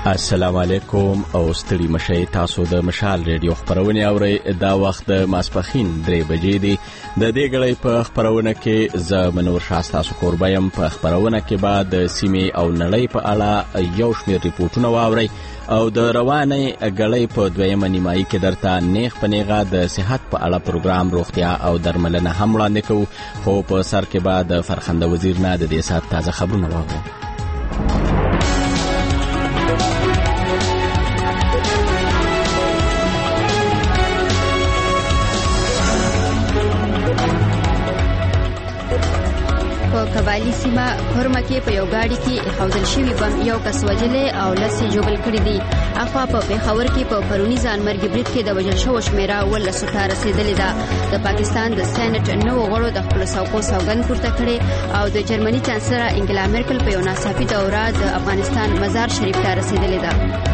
السلام علیکم او ستړي مشي تاسو د مشال ریډیو خبرونه اورئ. دا وخت د ماسپخین 3 بجې دی. د دې غړې په خبرونه کې ز منور شاه تاسو قربایم. په خبرونه کې بعد سیمه او نړۍ په اړه یو شمېر ریپورتونه واورئ او د روانه غړې په دویمه نیمایي کې درته نیغ پنیغه د صحت په اړه پروګرام روغتیا او درملنه هم وړاندې کوو. خو په سر کې بعد فرخنده وزیر نه د دې سات تازه خبرونه واورو. قبایلی سیمه کورمه کې په یو گاډي کې خودل شوی بم یو کس وجلې او لسی جوړل کړی دي. اخوا په پیښور کې په پرونی ځانمرګي برید کې د وژل شوو شمیره ول ستاره رسیدلې ده. د پاکستان د سېنات نو غړو د خپل سوګند پورته کړي او د جرمني چانسلر انګلا مرکل په یو ناڅاپي دوره د افغانستان مزار شریف ته رسیدلې ده.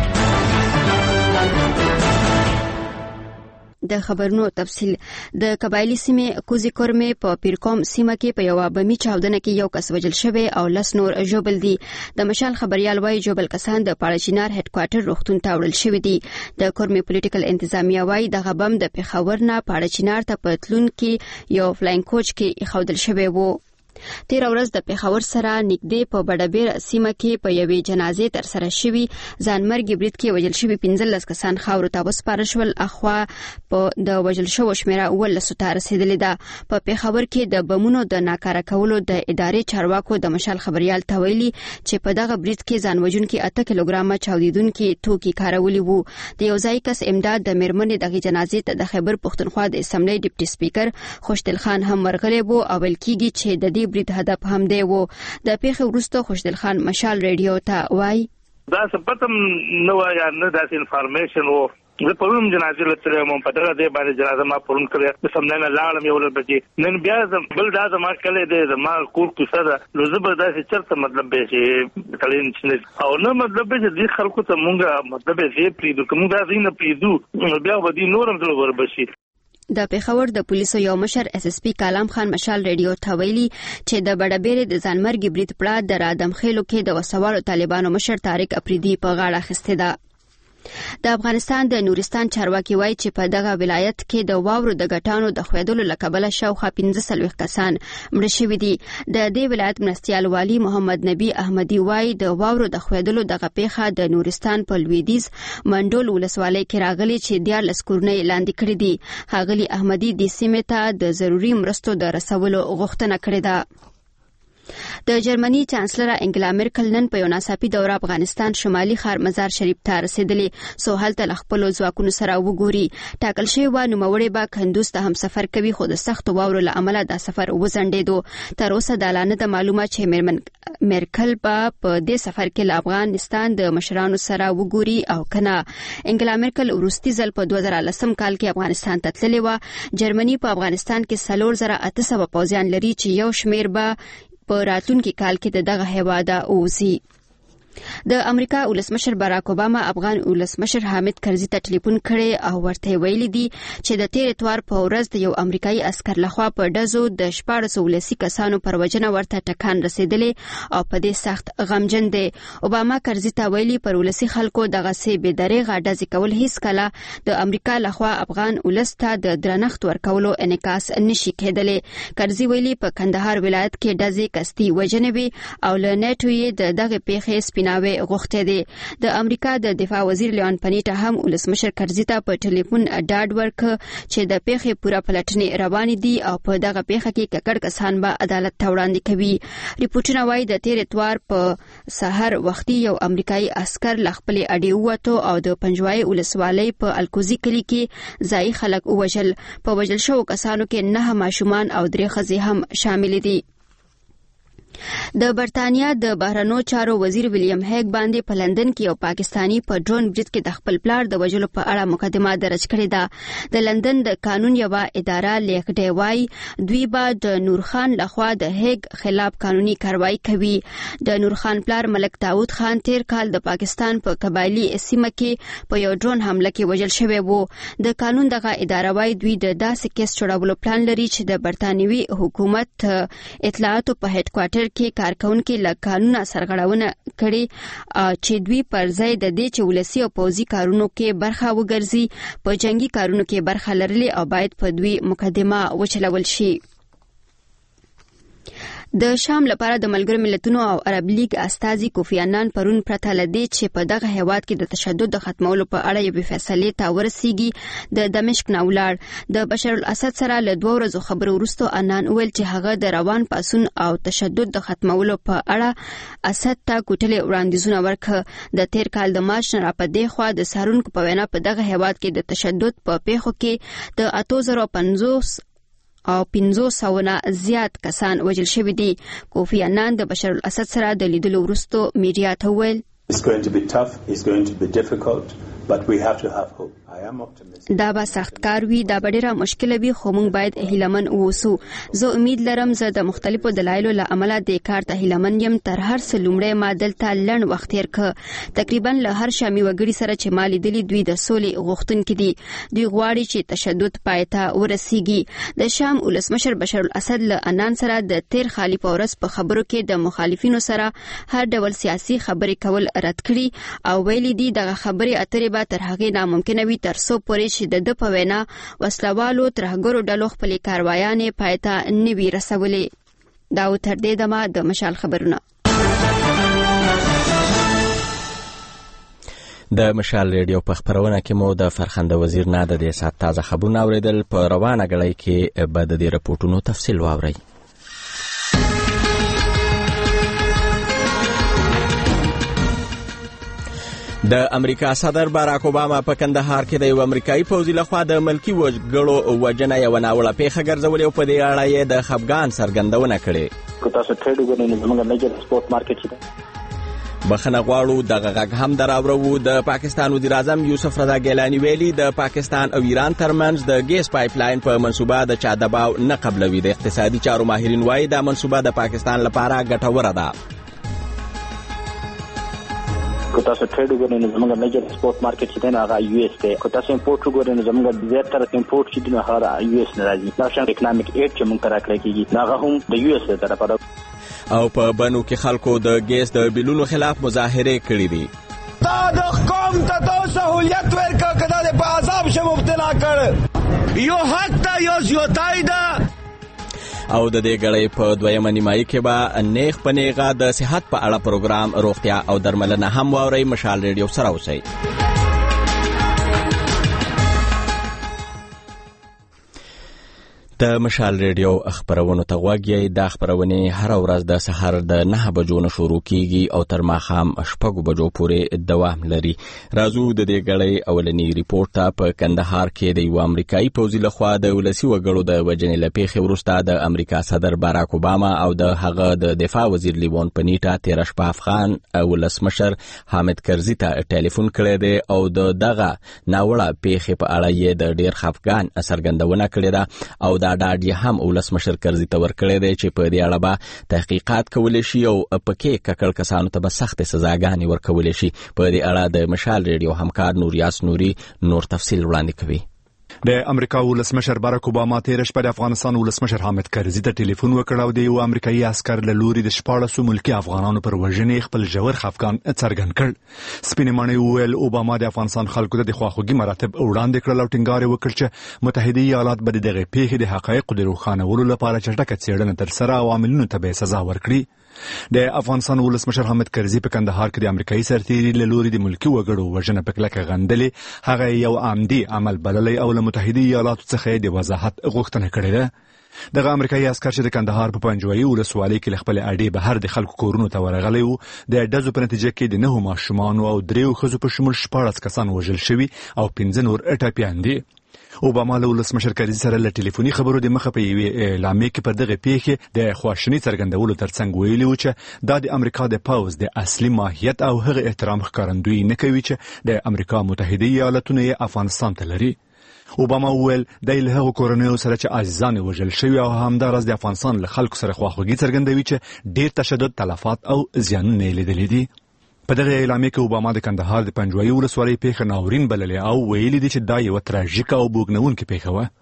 د خبرونو تفصیل. د قبایلی سیمه کوزي کورمه په پیرکوم سیمه کې په یو بمي چاودنه کې یو کس وژل شوی او لس نور جوبل دي. د مشال خبريال وايي جوبل کسان د پاړچینار هډ کوارټر روغتون ته وړل شوی دي. د کورمه پولیټیکل انتظامیه وايي د غبم د پیښور نه پاړچینار ته پتلون کې یو فلاین کوچ کې خودل شوی وو. تیر ورځ د پیښور سره نږدې په بډبیر سیمه کې په یوې جنازې تر سره شوی ځانمرګي برید کې وژل شوی 15 کسان خاورو ته وسپارل شول. اخوا په د وژل شوو شمیره ول ستاره رسیدلې ده. په پیښور کې د بمونو د ناکاره کولو د ادارې چارواکو د مشال خبريال ته ویلي چې په دغه برید کې ځانوژونکي 8 کیلوګرام چاودیدونکي توکي کارولي وو. د یو ځای کس امداد د میرمنې دغه جنازې ته د خیبر پښتونخوا د اسمبلی ډیپټي سپیکر خوشدل خان هم ورغلی وو او ول کېږي چې د برید هدف هم دی وو. د پیښې وروسته خوشدل خان مشال ریډیو ته وایي دا سپتم نو یا نه داسې انفارمیشن وو. زه پرون جنازې لته مو په دغه دی باندې جنازه ما پرون کړې د سمنه لاړم یو لږ بچي نن بیا بل دا ما کله دی ما کور کو سره نو زبردست چرته مطلب به شي کلین چې او نو مطلب به دې خلکو ته مونږه مطلب یې پریدو کوم دا زینه پریدو بیا ودی نورم څلور وربشي. د پیښور د پولیسو یو مشر اس اس پی کلام خان مشال ریډیو ته ویلي چې د بډبیر د ځانمرګي برید پړه د رادم خېلو کې د وسوالو طالبانو مشر طارق افریدي په غاړه اخیسته ده. د افغانستان د نورستان چارواکي وایي چې په دغه ولایت کې د واورو د غټانو د خویدلو لکبله شاوخوا 15 کسان مړه شوي دي. د دې ولایت مرستیال والی محمد نبی احمدي وایي د واورو د خویدلو دغه پیښه د نورستان په لویدیز منډول ولسوالۍ کې راغلي چې 14 کورنۍ لاندې کړې دي. ښاغلي احمدي د سیمې ته د ضروري مرستو د رسولو غوښتنه کړې ده. د جرمني چانسلر انګلا مرکل نن په یو ناڅاپي دوره افغانستان شمالي ښار مزار شریف ته رسیدلې سو هلته له خپلو ځواکونو سره وګوري. ټاکل شوی و نوموړی به کندوز ته هم سفر کوي خو د سختو واورو له امله دا سفر وځنډېدو. تر اوسه د اعلان د معلومه چې مرکل به په دې سفر کې له افغانستان د مشرانو سره وګوري او کنه. انګلا مرکل وروستي ځل په 2010 کال کې افغانستان ته تللې و. جرمني په افغانستان کې 4800 پوځیان لري چې یو شمیر به په راتلونکي کال کې دغه هیواده اوسي. د امریکا ولسمشر باراک اوباما افغان ولسمشر حامد کرزي ته ټلیفون کړی او ورته ویلي دي چې د تیر اتوار په ورځ د یو امریکایي عسكر لخوا په ډزو د 1400 کسانو پر وژنه ورته ټکان رسیدلې او په دې سخت غمجن دي. اوباما کرزي ته ویلي پر ولسی خلکو دغه سي به درېغه ډزې کول هیڅ کله د امریکا لخوا افغان ولسته د درنښت ورکولو انعکاس نشي کېدلی. کرزي ویلي په کندهار ولایت کې ډزې کستي وژنې وي او له نیټو یې دغه پیښې ناوې غوښته دي. د امریکا د دفاع وزیر لیون پنیټا هم ولسمشر کرزي ته په ټلیفون ډاډ ورک چې د پیښې پوره پلټنې روانې دي او په دغه پیښه کې ککړ کسان به عدالت ته وړاندې کوي. ریپورتونه وايي د تیر اتوار په سحر وختي یو امریکایي عسكر له خپلې اډې ووتو او د پنجوای ولسوالۍ په الکوزي کلي کې ځایي خلک ووژل. په وژل شوو کسانو کې 9 ماشومان او 3 ښځې هم شامل دي. د برتانیا د بهرنیو چارو وزیر ویلیام هیګ باندې په لندن کې یو پاکستانی په ډرون برید کې د خپل پلار د وژلو په اړه مقدمه درج کړې ده. د لندن د قانون یو اداره لیکډي وايي دوی به د نورخان لخوا د هیګ خلاف قانوني کاروایی کوي. د نورخان پلار ملک داود خان تیر کال د پاکستان په قبایلی سیمه کې په یو ډرون حمله کې وژل شوی وو. د قانون دغه اداره وايي دوی د داسې کیس جوړولو پلان لري چې د برتانوي حکومت اطلاعاتو په هډ کوارټر سکتور کې کارکونکو له قانونه سرغړونه کړې چې دوی پر ځای د دې چې ولسی او پوځي کارونو کې برخه وګرځي په جنگي کارونو کې برخه لرلې او باید په دوی مقدمه وچلول شي. د شام لپاره د ملګرو ملتونو او عرب لیگ استازي کوفی عنان پرون پرته لدی چې په دغه هیواد کې د تشدد د ختمولو په اړه یو فیصله ته ورسیږي. د دمشق نه ولاړ د بشار الاسد سره له 2 ورځو خبرو وروسته عنان ویل چې هغه د روان پاسون او تشدد د ختمولو په اړه اسد ته کوټلې وړاندیزونه ورکړه. د تیر کال د مارچ نه راپدې خوا د سارونکو په وینا په دغه هیواد کې د تشدد په پیښو کې د 8050 او 500 نه زیات کسان وژل شوي دي. کوفی عنان د بشار الاسد سره د لیدلو وروسته میډیا ته ویل It's going to be tough, it's going to be difficult, but we have to have hope. I am optimistic. دا به سخت کار وي، دا به ډیره مشکله وي، خو موږ باید هیلمن اوسو. زه امید لرم زه د مختلفو دلایلو له امله د کار ته هیلمن یم. تر هر څه لومړی ما دلته لنډ وخت تیر کړ. تقریبا له هر شامي وګړي سره چې ما لیدلي دوی د سولې غوښتونکي دي. دوی غواړي چې تشدد پای ته ورسیږي. د شام ولسمشر بشار الاسد له عنان سره د تیر خالي پورس په خبرو کې د مخالفینو سره هر ډول سیاسي خبرې کول رد کړي او ویلي دي دغه خبرې اترې به تر هغې ناممکنه وي تر څو پورې چې د په وینا وسلوالو ترهګرو ډلو خپلې کاروایانې پای ته نه وي رسولې. دا تر دې دمه د مشال خبرونه. د مشال ریډیو په خبرونه کې مو د فرخنده وزیر نه د دې سات تازه خبرونه اوریدل. په روانه غړۍ کې به د دې راپورټونو تفصیل واورئ. د امریکا صدر باراک اوباما په کندهار کې د یو امریکایي پوځي لخوا د ملکی وګړو وژنه یو ناوړه پیښه ګرځولې او په دې اړه یې د خفګان څرګندونه کړې. که تاسو ټریډ وګورئ نو زموږ میجر سپورت مارکیټ دی. بخښنه غواړو دغه غږ هم دراورو. د پاکستان وزیر اعظم یوسف رضا ګیلانی ویلي د پاکستان او ایران ترمنځ د ګیس پایپ لاین په منصوبه د چا دباو نه قبلوي. د اقتصادي چارو ماهرین وایي دا منصوبه د پاکستان لپاره ګټوره ده. که تاسو ټریډ وګورئ نو زموږ میجر سپورت مارکیټ چې دی هغه یو اس دی. که تاسو امپورټ وګورئ نو زموږ زیاتره امپورټ چې دی هغه یو اس نه راځي. دا شان اکونومیک ایډ چې موږ ته راکړی کېږي هغه هم د یو اس له طرفه ده. او په بنو کې خلکو د ګیس د بیلونو خلاف مظاهره کړې دي. دا د قوم ته سہولیت ورکړه کدا د په عذاب شه مبتلا کړ. یو حق ته یو زیاتای ده. او د دې غړې په دویمه نیمایي کې به نیغ په نیغه د صحت په اړه پروګرام روغتیا او درملنه هم واورئ. مشال ریډیو سره اوسئ. د مشال ریډیو خبرونو ته غوږ یې. دا خبرونه هر ورځ د سحر د 9 بجو نه شروع کیږي او تر ماښام 6 بجو پورې دوام لري. راځو د دې غړې اولنی ریپورت ته. په کندهار کې د یو امریکایي پوځي لخوا د ولسی وګړو د وژنې لپاره وروسته د امریکا صدر باراک اوباما او د هغه د دفاع وزیر لیوان پنیټا تیر شپه افغان ولسمشر حامد کرزي ته ټلیفون کړی دی او دغه ناوړه پیښې په اړه یې د ډیر خفګان څرګندونه کړې ده او دا ډاډ یې هم ولسمشر کرزي ته ورکړی دی چې په دې اړه به تحقیقات کولی شي او پکې ککړ کسانو ته به سختې سزاګانې ورکولی شي. په دې اړه د مشال ریډیو همکار نوریاس نوري نور تفصیل وړاندې کوي. د امریکا ولسمشر باراک اوباما تیر شپه د افغانستان ولسمشر حامد کرزي ته ټلیفون وکړ او د یو امریکایي عسكر له لوري د 14 ملکی افغانانو پر وژنې خپل ژور خفګان څرګند کړ. سپینې ماڼۍ وویل اوباما د افغانستان خلکو ته د خواخوږي مراتب وړاندې کړل او ټینګار وکړ چې متحده ایالات به دغه پیښې د حقایقو د روښانولو لپاره چټکه څېړنه ترسره او عاملینو ته به سزا ورکړي. د افغانستان ولسمشر حامد کرزي په کندهار کې د امریکایي سرتیري له لوري د ملکی وګړو وژنه په کلکه غندلې هغه یو عمدي عمل بللی او له متحده ایالاتو څخه د وضاحت غوښتنه کړې ده. دغه امریکایي عسكر چې د کندهار په پنجوایي ولسوالۍ کې خپل اډې بهر د خلکو کورونو ته ورغلی و د ډزو په نتیجه کې د 9 ماشومان او 3 ښځو په شمول 14 کسان وژل شوي او 15 نور ټپیان دي. اوباما له ولسمشر کرزي سره له ټلیفوني خبرو د مخه په یوې اعلامیه کې پر دغه پیښې د خواشینۍ څرګندولو ترڅنګ ویلي و چې دا د امریکا د پوځ د اصلي ماهیت او هغه احترام ښکارندویي نه کوي چې د امریکا متحده ایالاتونه یې افغانستان ته لري. اوباما وویل د له هغو کورنیو سره چې عزیزان وژل شوي او همداراز د افغانستان له خلکو سره خواخوږي څرګندوي چې ډېر تشدد، تلفات او زیانونه یې لیدلي دي. په دغه اعلامیه کې اوباما د کندهار د پنجوایي ولسوالۍ پیښه ناورین بللې او ویلي دي چې دا یوه تراژیکه او بوږنونکې پیښه وه.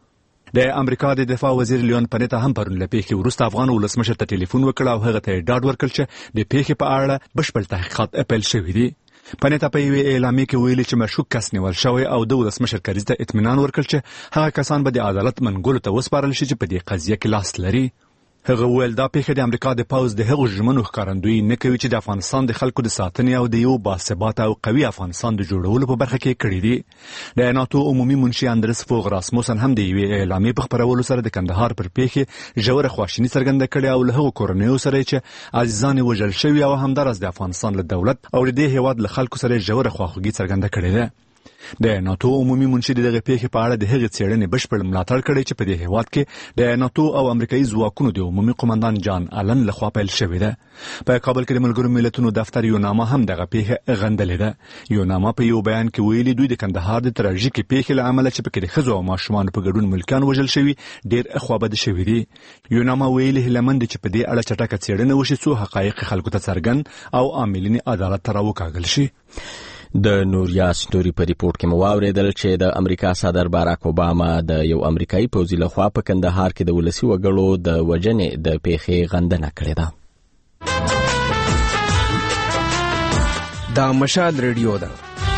د امریکا د دفاع وزیر لیون پنیتا هم پرون له پیښې وروسته افغان ولسمشر ته ټلیفون وکړ او هغه ته ډاډ ورکړ چې د پیښې په اړه بشپړ تحقیقات پیل شوي دي. پنیتا په یوه اعلامیه کې ویلي چې مشکوک کس نیول شوی او د ولسمشر کریز ته اطمینان ورکړ چې هغه کسان به د عدالت منګولو ته وسپارل شي چې په دې قضیه کې لاس لري. هغه ویل دا پیښه د امریکا د پاوز د هغو ژمنو ښکارندویي نه کوي چې د افغانستان د خلکو د ساتنې او د یو باثباته او قوي افغانستان د جوړولو په برخه کې کړي دي. د ناتو عمومي منشي اندرس فوغ راسموسن هم د یوې اعلامیې په خپرولو سره د کندهار پر پیښې ژوره خواشیني څرګنده کړې او له هغو کورنیو سره چې عزیزان وژل شوي او همدارس د افغانستان له دولت او د دې هیواد له خلکو سره ژوره خواخوږي څرګنده کړې ده. د ناتو عمومي منشي دغه پیښې په اړه د هغې څېړنې بشپړ ملاتړ کړی چې په دې هیواد کې د ناتو او امریکایي ځواکونو د عمومي قومندان جان آلن لخوا پیل شوې ده. په کابل کې د ملګرو ملتونو دفتر یو نامه هم دغه پیښه غندلې ده. یو نامه په یو بیان کې ویلي دوی د کندهار د تراژیکې پیښې له امله چې پکې د ښځو او ماشومانو په ګډون ملکیان وژل شوي ډېر خوابده شوي دي. یو نامه ویلي هیله مند چې په دې اړه چټکه څېړنه وشي څو حقایق خلکو ته څرګند او عاملین عدالت ته راوکاږل شي. د نوریا ستوري په ریپورت کې مو واوریدل چې د امریکا صدر باراک اوباما د یو امریکایي پوځي لخوا په کندهار کې د ولسي وګړو د وژنې د پیښې غندنه کړې ده. دا مشال ریډیو ده.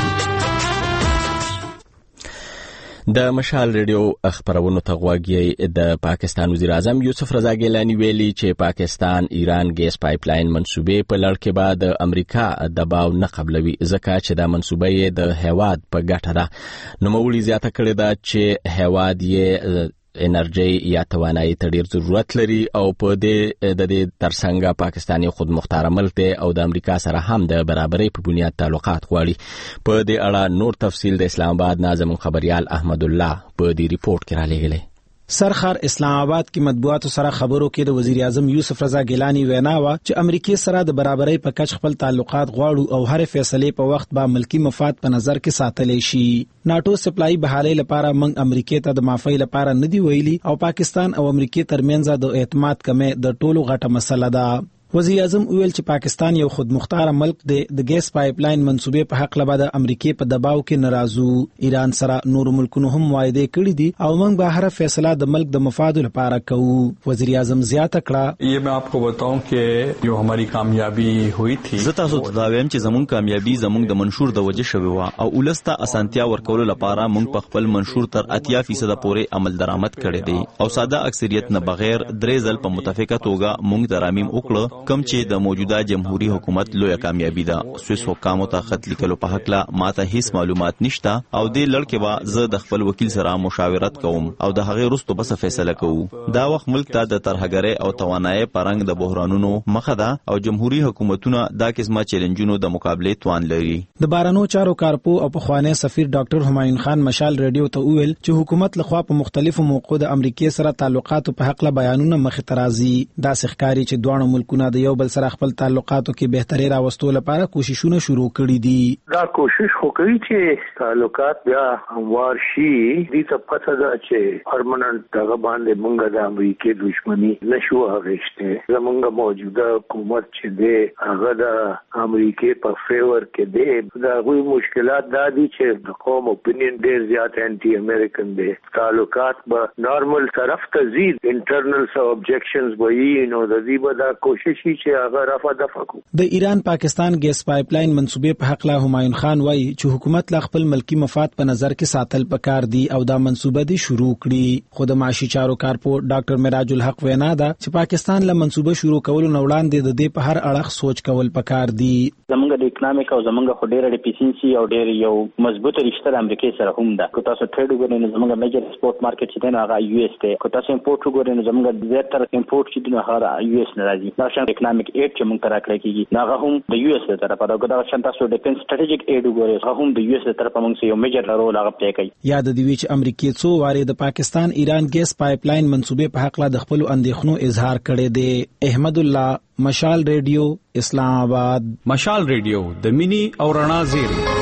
د مشال ریډیو خبرونو ته غوږی. د پاکستان وزیر اعظم یوسف رضا ګیلانی ویلي چې پاکستان ایران ګیس پایپلاین منسوبې په لړ کې به د امریکا دباو نه قبلوي ځکه چې دا منسوبه یې د هیواد په ګټه ده. نوموړي زیاته کړې ده چې هیواد یې انرژي یا توانایي ته ډیر ضرورت لري او په دې ترڅنګ پاکستان یو خود مختار ملک دی او د امریکا سره هم د برابرۍ په بنیاد تعلقات غواړي. په دې اړه نور تفصیل د اسلام آباد ناظم خبريال احمد الله په دې ریپورت کې را لېږلی. سرخر اسلام آباد کې مطبوعاتو سره خبرو کې د وزیر اعظم یوسف رضا ګیلانی وینا وا چې امریکای سره د برابرۍ په کچ خپل تعلقات غواړو او هر فیصله په وخت با ملکی مفاد په نظر کې ساتل شي. ناتو سپلای بحالۍ لپاره موږ امریکای ته د معافی لپاره ندی ویلي او پاکستان او امریکای ترمنځ د اعتماد کمې د ټولو غټه مسله ده. وزیر اعظم ویل چې پاکستان یو خود مختار ملک دی. د ګیس پایپلاین منسوبې په حق لبا د امریکای په دباو کې ناراضو. ایران سره نور ملکونو هم وعده کړې دي او موږ به هر فیصله د ملک د مفاد لپاره کوو. وزیر اعظم زیاته کړه یہ میں آپ کو بتاؤں کہ جو ہماری کامیابی ہوئی تھی زه تاسو ته دا وایم چې زموږ کامیابی زموږ د منشور د وجه شوی و او ولسته اسانتیا ورکول لپاره موږ په خپل منشور تر 80% پورې عمل درآمد کړی دی او ساده اکثریت نه بغیر درې ځل په متفقه توګه موږ ترامیم وکړو کوم چې د موجوده جمهوریت حکومت لویه کامیابی ده. سویس حکامو ته خط لیکلو په حق لا ماته هیڅ معلومات نشته او دې لړ کې به زه د خپل وکیل سره مشاورت کوم او د هغې وروسته بس فیصله کوو. دا وخت ملک ته د ترهګرۍ او توانایي پرنګ د بحرانونو مخه ده او جمهوریت حکومتونه دا قسمه چیلنجونو د مقابله توان لري. د بارانو چارو کارپو او په خوانې سفیر ډاکټر همایون خان مشال ریډیو ته ویل چې حکومت لخوا په مختلفو موقعو د امریکای سره تعلقاتو په حق لا بیانونه مخ ته راځي. دا ښکاری چې دوه ملکونه د یو بل سره خپل تعلقاتو کې بهتري راوستو لپاره کوششونه شروع کړي دي. دا کوشش وکړي چې تعلقات بیا هموار شي. دې ته پته ده چې پرمننت دغه باندې مونږ د امریکای دښمنی نشو اغشته. زمونږ موجوده حکومت چې دی هغه د امریکای په فیور کې دی. دا غوي مشکلات دا دي چې د قوم اپینین ډیر زیات انټي امریکن دی. تعلقات به نارمل طرف ته زید انټرنل سو ابجیکشنز وایي نو د دې به دا کوشش چې هغه رفع دفع کو. د ایران پاکستان ګیس پایپلاین منسوبې په حق لا همایون خان وایي چې حکومت لا خپل ملکی مفاد په نظر کې ساتل پکار دي او دا منسوبه دي شروع کړي. خود معاشي چارو کارپو ډاکټر مراج الحق وینا ده چې پاکستان له منسوبه شروع کولو نه وړاندې د دې په هر اړخ سوچ کول پکار دي. زمونږ د اکونومیک او زمونږ خو ډېر ډیفیسینسي او ډېر یو مضبوطه رشته د امریکای سره هم ده. که تاسو ټریډ وګورئ نو زمونږ میجر سپورت مارکیټ چې دی نو هغه یو اس دی. که تاسو امپورټ وګورئ نو زمونږ زیاتره امپورټ چې دی نو هغه یو اس نه راځي. دا شان اکونومیک ایډ چې مونږ ته راکړی کیږي هغه هم د یو اس له طرفه دا شان تاسو ډیفنس سټریټیجیک ایډ وګورئ هغه هم د یو اس له طرفه مونږ یو میجر رول هغه پلی کوي. یاد دی چې امریکای څو واره د پاکستان ایران ګیس پایپلاین منسوبې په حق لا د خپل اندېښنو اظهار کړي دي. احمد الله مشال ریډیو اسلام آباد. مشال ریډیو د مینی او رڼا زیری.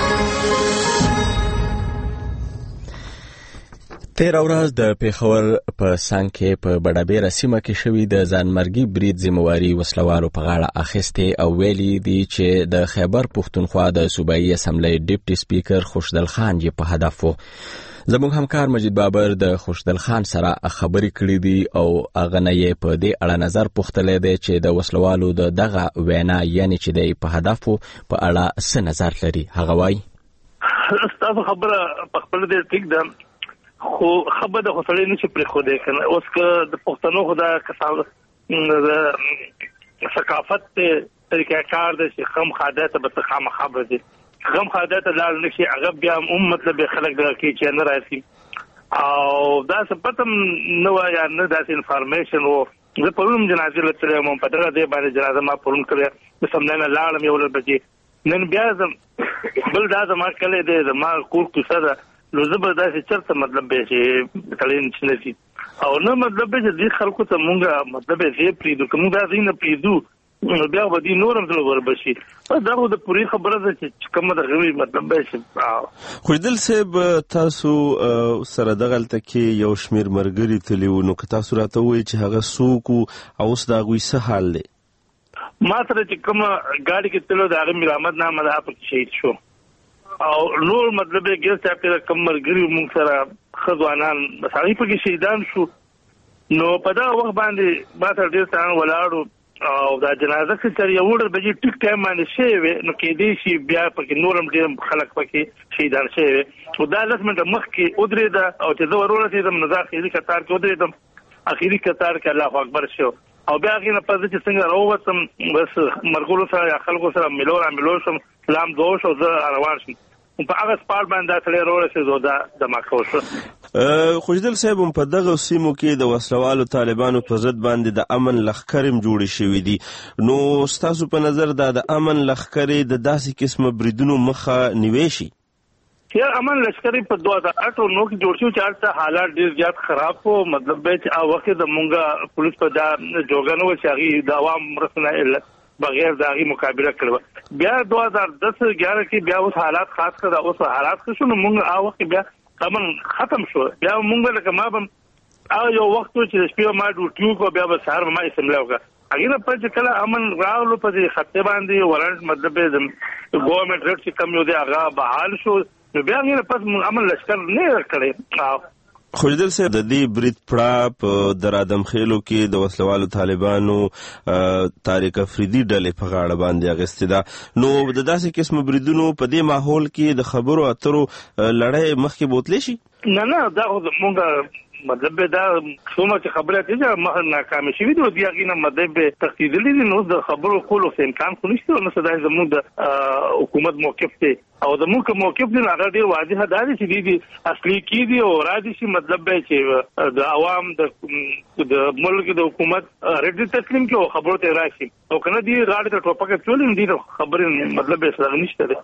تیر ورځ د پیښور په څنګ کې په بډابېره سیمه کې شوی د ځانمرګي برید ذمہواري وسلوارو په غاړه اخیسته او ویلي دي چې د خیبر پښتونخوا د صوبایي اسمبلی ډیپټي سپیکر خوشدل خان یې په هدف وو. زموږ همکار مجید بابر د خوشدل خان سره خبرې کړې دي او هغه نه یې په دې اړه نظر پوښتلی دی چې د وسلوالو دغه وینا یعنی چې د په هدفو په اړه څه نظر لري. هغه وایي تاسو خبره په خپل دې ټیک ده خو خبره د خپل نه چې پرې خو دې کنه اوس که د پښتنو خدا کسان ثقافت طریقه کار د خام خادات به خام خبره دي غم خادات لال نشي هغه بیا مطلب خلک د کی چې نه راځي او دا څه پته نو یا نه دا انفارمیشن او زه پرون جنازه لته مو په دغه دی باندې جنازه ما پرون کړې د سمنه لاړم یو بجې نن بیا بل دا ما کله دې ما کور کو سره نو زبردست چرته مطلب به چې کلین نشي او نو مطلب به دې خلکو ته مونږه مطلب یې پریدو کوم دا زینه پریدو بیا به دي نورم څه وربشي دا د پوری خبره ده چې کوم د غوي مطلب به شي. خوشدل صاحب تاسو سره دغلته کې یو شمیر مرګري تلیو نو که تاسو راته وایي چې هغه څوک او اوس دا غوي څه حال دی؟ ما سره چې کوم ګاډي کې تلو د هغه مرامت نامه ده په شهید شو او نور مطلب یې ګر چې په کوم مرګري مونږ سره خزوانان مساوي په کې شهیدان شو نو په دا وخت باندې ما سره ډیر څنګه ولاړو او دا جنازه چې تر یو ډېر بجې ټیک ټایم باندې شي نو کې دې شي بیا پکې نورم ډېر خلک پکې شهیدان شي او دا لږ منټه مخکې ودرې ده او چې زه ورورسېدم نو دا اخري قطار کې ودرېدم اخري قطار کې الله اکبر شو او بیا هغې نه پس چې څنګه راووتم بس مرګولو سره یا خلکو سره ملو شم سلام دوه شو زه روان شم په هغه سپاړ باندې سړی راورسېدو دا دماغه وشو. خوشدل صاحب په دغه سیمو کې د وسلوالو طالبانو په ضد باندې د امن لښکرې جوړې شوې دي نو ستاسو په نظر دا د امن لښکرې د داسې قسمه بریدونو مخه نیوي شي؟ یا امن لښکرې په 2008 نو کې جوړ شو چې هلته حالات ډېر زیات خراب وو مطلب به چې هغه وخت د مونږه پولیس په دا جوګانو چې هغې د عوام مرسته بغیر داغي مقابله کړو بیا 2010-11 کې بیا اوس حالات خاص کړه اوس حالات شو نو موږ هغه وخت بیا امن ختم شو بیا موږ لکه ما بم یو وخت چې شپه ما ډوټیو کو بیا به سهار ما اسمبلی وکړه هغه په چې کله امن راولو په خطه باندې ورانت مطلب ګورنمنت ریټ چې کم یو دی هغه بحال شو نو بیا هغه پس امن لشکر نه کړی. خوشدل صاحب د دې برید پړه په درادم خېلو کې د وسلوالو طالبانو طارق افریدي ډلې په غاړه باندې اخیستې ده نو د داسې قسم بریدونو په دې ماحول کې د خبرو اترو لړۍ مخکې بوتلی شي؟ نه دا مونږ مطلب دا څومره چې خبره چې مخ ناکامه شي وي دوی هغه نه مطلب تقیدلې دي نو د خبرو کولو امکان خو نشته نو صدای زموږ د حکومت موقف ته او د موږ موقف دی هغه ډیر واضح ده چې دي اصلي کې دي او راځي چې مطلب چې د عوام د ملک د حکومت رډ تسلیم کې خبرو ته راشي او کنه دي غاړه ته ټوپک چولې دي خبره مطلب څه نشته ده.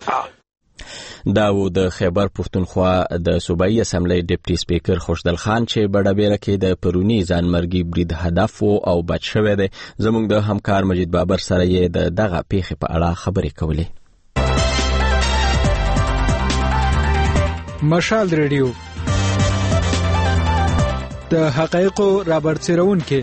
دا و د خیبر پښتونخوا د صوبایي اسمبلی ډیپټي سپیکر خوشدل خان چې بډابېره کې د پرونی ځانمرګي برید هدف او بچ شوی دی. زموږ د همکار مجید بابر سره یې دغه پیښې په اړه خبرې کولې. مشال ریډیو د حقایقو رابرسېرونکي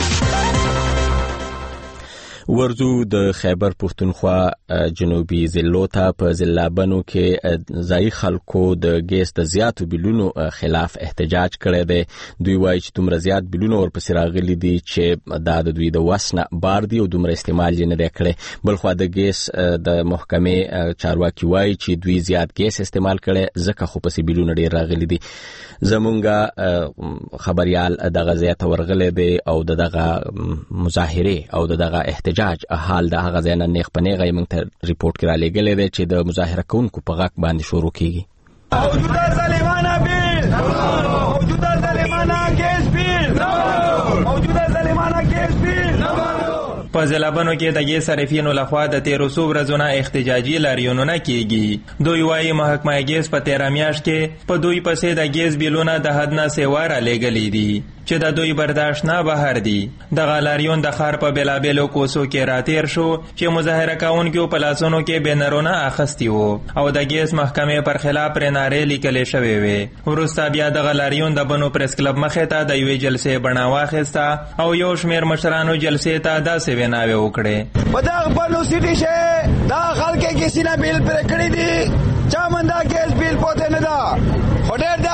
ورځو د خیبر پښتونخوا جنوبي ضلعو ته په ضلعبنو کې ځایي خلکو د ګیس د زیاتو بیلونو خلاف احتجاج کړی دی. دوی وایي چې دومره زیات بیلونه ورپسې راغلي دي چې دا د دوی د وس نه بار دي او دومره استعمال یې نه دی کړی. بلخوا د ګیس د محکمې چارواکي وایي چې دوی زیات ګیس استعمال کړی ځکه خو پسې بیلونه ډېر راغلي دي. زمونږه خبريال دغه ځای ته ورغلی دی او دغه مظاهره او دغه احتجاج حال د هغه ځای نه نیغ په نیغه یې موږ ته ریپورټ کې رالیږلی دی چې د مظاهره کوونکو په غږ باندې شروع کیږي. موجوده ظالمانه بیل موجوده ظالمانه ګیس بیل موجوده ظالمانه ګیس بیل په ضلعبنو کې د ګیس صارفینو لخوا د 1300 ورځو نه احتجاجي لاریونونه کیږي. دوی وايي محکمه ګیس په 13 میاشت کې په دوی پسې د ګیس بیلونه د حد نه سیوا رالیږلي دي چې د دوی برداشت نه بهر دي. دغه لاریون د ښار په بېلابېلو کوڅو کې راتېر شو چې مظاهره کوونکو په لاسونو کې بینرونه اخیستي وو او د ګیس محکمې پر خلاف پرې نارې لیکلې شوې وې. وروسته بیا دغه لاریون د بنو پریس کلب مخې ته د یوې جلسې بڼه واخیسته او یو شمېر مشرانو جلسې ته داسې ویناوې وکړې. په دغه بنو سیټي شه دا خلک کسی نه بیل پرې کړی دي چا مندا ګیس بیل پوته نه دا خو ډېر د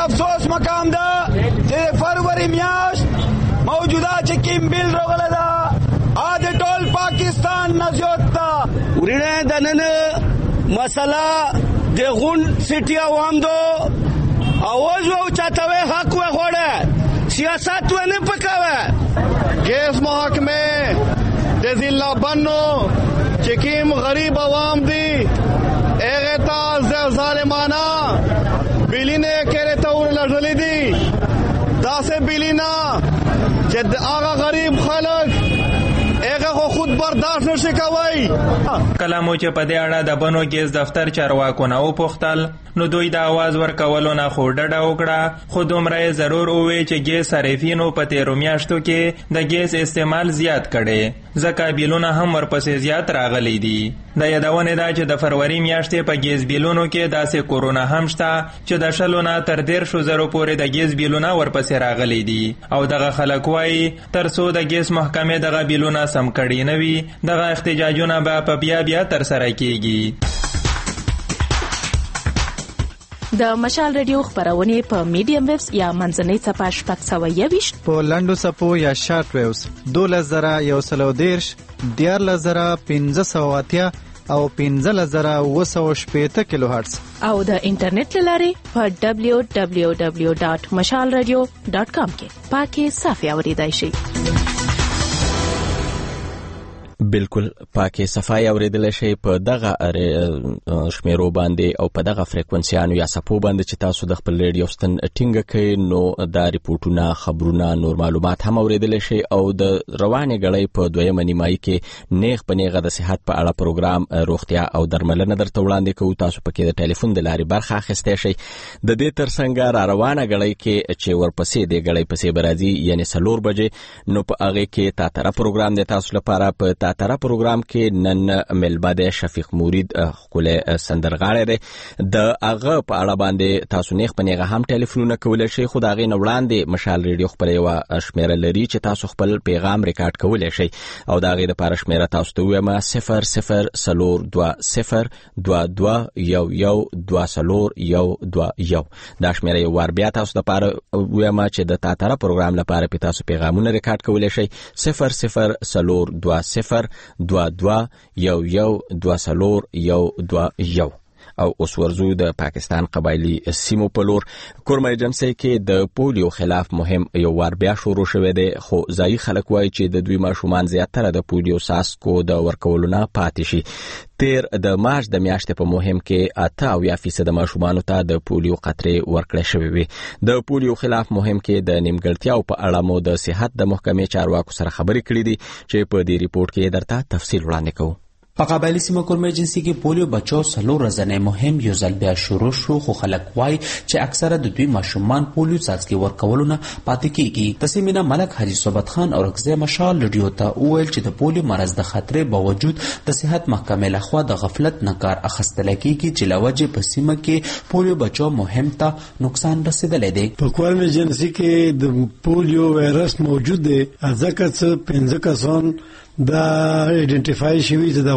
افسوس مقام ده چې فروری میاشت موجوده چې کیم بیل راغله ده د ټول پاکستان نه زیات ده. ورینه د نن مسله د غون سټي عوام دو اواز او چاته حق و غوړه سیاست و نه پکاوه. گیس محکمه د ضلع بنو چې کیم غریب عوام دي هغه ته ظالمانه بیلینه کړه ته ورلړلې دي داسې بیلینا چې هغه غریب خلک هغه خود برداشت نشي کوي. کلامو چې په دې اړه د بنو ګیس دفتر چارواکو نه وپوښتل نو دوی د आवाज ورکولو نه خو ډډه وکړه، خو دومره ضرور وویل چې ګیس صارفینو په تیرو میاشتو کې د ګیس استعمال زیات کړي ځکه بیلونه هم ورپسې زیات راغلي دي. د یادونه ده چې د فروری میاشتې په ګیس بیلونو کې داسې کورونا هم شته چې د شلو نه تر 1,000 پورې د ګیس بیلونه ورپسې راغلي دي او دغه خلک وایي تر څو د ګیس محکمې دغه بیلونه سم کړي نه وي دغه احتجاجونه به په بیا تر سره کیږي. د مشال رادیو خبرونه په میډیم ویوز یا منځنۍ څپه 620 په لنډو څپو یا شارټ ویوز 2110 14580 او 15780 کیلو هرتز او د انټرنیټ لارې په www.mashalradio.com کې پاکي صافي اوریدای شي. بالکل پاکي صفای اوریدل شي په دغه شمیرو باندې او په دغه فریکونسیانو یا سپو باندې چې تاسو د خپل ریډیو ستن ټینګ کړئ نو دا ریپورتونه خبرونه نور معلومات هم اوریدل شي او د روانې غړې په دویمه نیمایي کې نیغ په نیغه د صحت په اړه پروګرام روغتیا او درملنه درته وړاندې کوو. تاسو پکې د ټلیفون د لارې برخه اخیستی شئ. د دې ترڅنګ را روانه غړې کې چې ورپسې د غړې پسې برازي یعنی 4 بجې نو په هغه کې تاتره پروګرام د تاسو لپاره په تاتره پروګرام کې نن ملبه د شفیق مورید خپل سندرغاړی دی د هغه په اړه باندې تاسو نیغ په نیغه هم ټلیفونونه کولی شئ. خو د هغې نه وړاندې مشال ریډیو خپل یوه شمیره لري چې تاسو خپل پیغام ریکارډ کولی شئ او د هغې دپاره شمیره تاسو ته ووایم 0020221122 دا شمیره یو وار بیا تاسو دپاره ووایم چې د تاتره پروګرام لپاره پې تاسو پیغامونه ریکارډ کولی شئ 0020221122 او اوس ورزو د پاکستان قبایلی سیمو په لور کورم ایجنسی کې د پولیو خلاف مهم یو وار بیا شروع شوی دی خو ځایي خلک وایي چې د دوی ماشومان زیاتره د پولیو څاڅکو د ورکولو نه پاتې شي. تیر د مارچ د میاشتې په مهم کې 88% ماشومانو ته د پولیو قطرې ورکړې شوې وي. د پولیو خلاف مهم کې د نیمګړتیاو په اړه مو د صحت د محکمې چارواکو سره خبرې کړې دي چې په دې ریپورت کې درته تفصیل وړاندې کوو. په قبایلی سیمه کورم ایجنسی کې پولیو بچو 3 ورځې مهم یو ځل بیا شروع شو خو خلک وایي چې اکثره د دوی ماشومان پولیو څاڅکي ورکولو نه پاتې کیږي. تسمینا ملک حاجی صوبت خان او رکزه مشال رادیو ته وویل چې د پولیو مرض د خطرې باوجود د صحت محکمې لخوا د غفلت نه کار اخیستل کیږي چې لوجه په سیمه کې پولیو بچو مهم ته نقصان رسیدلی دی. په کورم ایجنسی کې د پولیو وایرس موجود دی ځکه چې 15 کسان دا ایډنټیفای شوی چې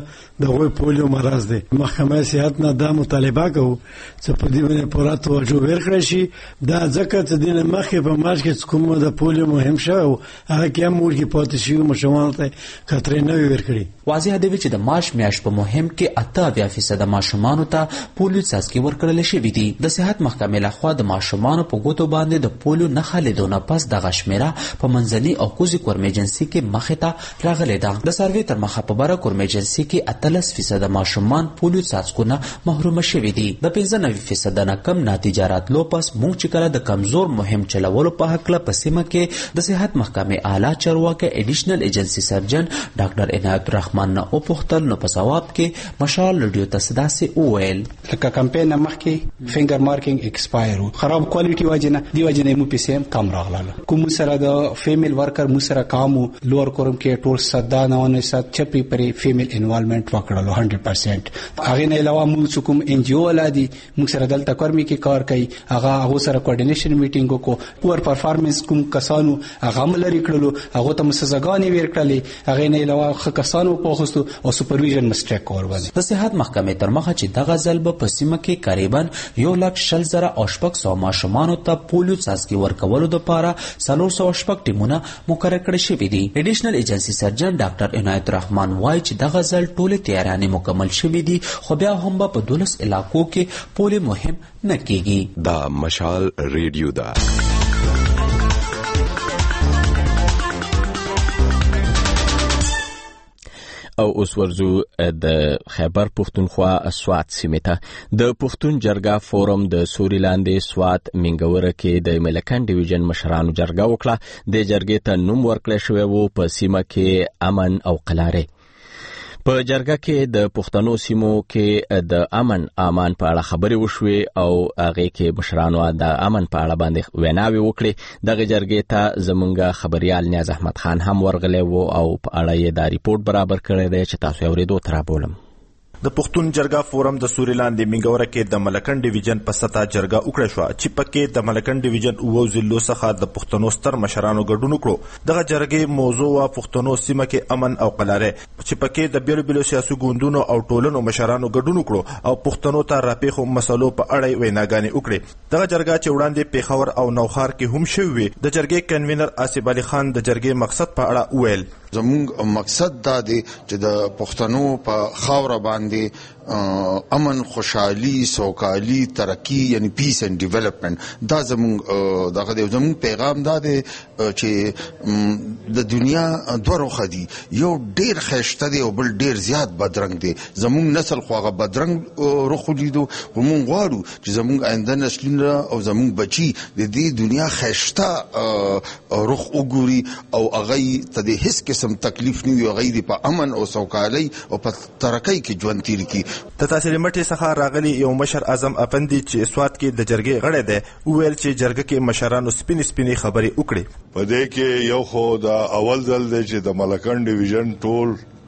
دغه پولیو مرض دی. محکمه صحت نه دا مطالبه کوي چې په دې باندې پوره توجه ورکړي شي. دا ځکه چې د مخې په مارچ کې کوم د پولیو مهم شو هغه کې هم ورګي پاتې شي مشومان ته خطرې نه ورکړي. واضح دی چې د مارچ میاشت په مهم کې 88% ماشومانو ته پولیو څاڅکي ورکړل شوی دي. د صحت محکمې لخوا د ماشومانو په ګوتو باندې د پولیو نه خلیدونه پس د غشمیره په منځني او کوزي کورم ایجنسی کې مخې ته راغلی ده. د سروې تر مخه په بره کورم ایجنسی کې 83% ماشومان پولیو څاڅکونه محروم شوي دي. د 95% نه کم نتیجه راتلو پس موږ چې کله د کمزور مهم چلولو په هکله په سیمه کې د صحت محکمې اعلی چارواکي ایډیشنل ایجنسی سرجن ډاکټر عنایت الرحمن نه وپوښتل نو په ځواب کې مشال رادیو ته داسې وویل لکه کمپاین مخکې فینګر مارکینګ ایکسپایر خراب کوالټي وجنه دی وجنه مو پیسې کم راغله. کوم سره د فیمیل ورکر مو سره کامو لوور کورم کې ټول فورس دا 99 چپی پرې فیمیل انوالومنت وکړلو 100%. هغه نه علاوه موږ کوم ان جی او ولادي موږ سره دلته کارمي کې کار کوي هغه سره کوارډینیشن میټینګ وکړو. پور پرفارمنس کوم کسانو هغه ملري کړلو هغه ته مسزګانې ورکړلې هغه نه علاوه کسانو په خوستو او سپرویژن مستریک کور باندې. د صحت محکمې تر مخه چې دغه ځل په سیمه کې قریبا 1,60,000 ماشومانو ته پولیو څاڅکي ورکولو لپاره 406 ټیمونه مقرر کړي شوي دي. ایډیشنل ایجنسی سرجن ډاکټر عنایت الرحمن وایي چې دغه ځل ټولې تیارانې مکمل شوي دي خو بیا هم په 12 علاقو کې پولیو مهم نه کیږي. دا مشال ریډیو ده. او اوس ورځو د خیبر پښتونخوا سوات سیمې ته. د پښتون جرګه فورم د سوري لاندې سوات منګوره کې د ملکن ډیویژن مشرانو جرګه وکړه. د جرګې ته نوم ورکړی شوی و په سیمه کې امن او قلاره. په جرګه کې د پښتنو سیمو کې د امن امان په اړه خبرې وشوې او هغه کې مشرانو د امن په اړه باندې ویناوي وکړي. دغه جرګې ته زمونږ خبريال نیاز احمد خان هم ورغلی و او په اړه یې دا ریپورت برابر کړی دی چې تاسو اورېدو تر بولم. د پښتون جرګه فورم د سوري لاندې منګوره کې د ملکن ډیویژن په سطح جرګه وکړه شو چې پکې د ملکن ډیویژن او ضلعو څخه د پښتنو ستر مشرانو ګډون وکړو. دغه جرګې موضوع وا پښتنو سیمه کې امن او قلاره چې پکې د بیلو بیلو سیاسي ګوندونو او ټولنو مشرانو ګډون وکړو او پښتنو ته راپېخو مسلو په اړه ویناګانې وکړي. دغه جرګه چې وړاندې پیښور او نوخار کې هم شوې د جرګې کنوینر آصف علي خان د جرګې مقصد په اړه وویل. زموږ مقصد دا دی چې د پښتنو په خاور باندې امن خوشحالي سوکالي ترقی یعنی پیس اینڈ ډیولپمنٹ دا زموږ پیغام دا دی چې د دنیا دوه رخه دي یو ډیر خیشته دی او بل ډیر زیات بدرنګ دی. زموږ نسل خو هغه بدرنګ رخ لیدو خو موږ غواړو چې زموږ آینده نسلونه او زموږ بچي د دې دنیا خیشته رخ وګوري او هغه ته د هیڅ قسم تکلیف نه وي هغه په امن او سوکالۍ او په ترقۍ کې ژوند تیر کړي. د تحصیل مټي څخه راغلي یو مشر اعظم افندي چې سوات کې د جرګې غړی دی وویل چې جرګه کې مشرانو سپینې خبرې وکړي. په دې کې یو خو دا اول ځل دی چې د ملکن ډیویژن ټول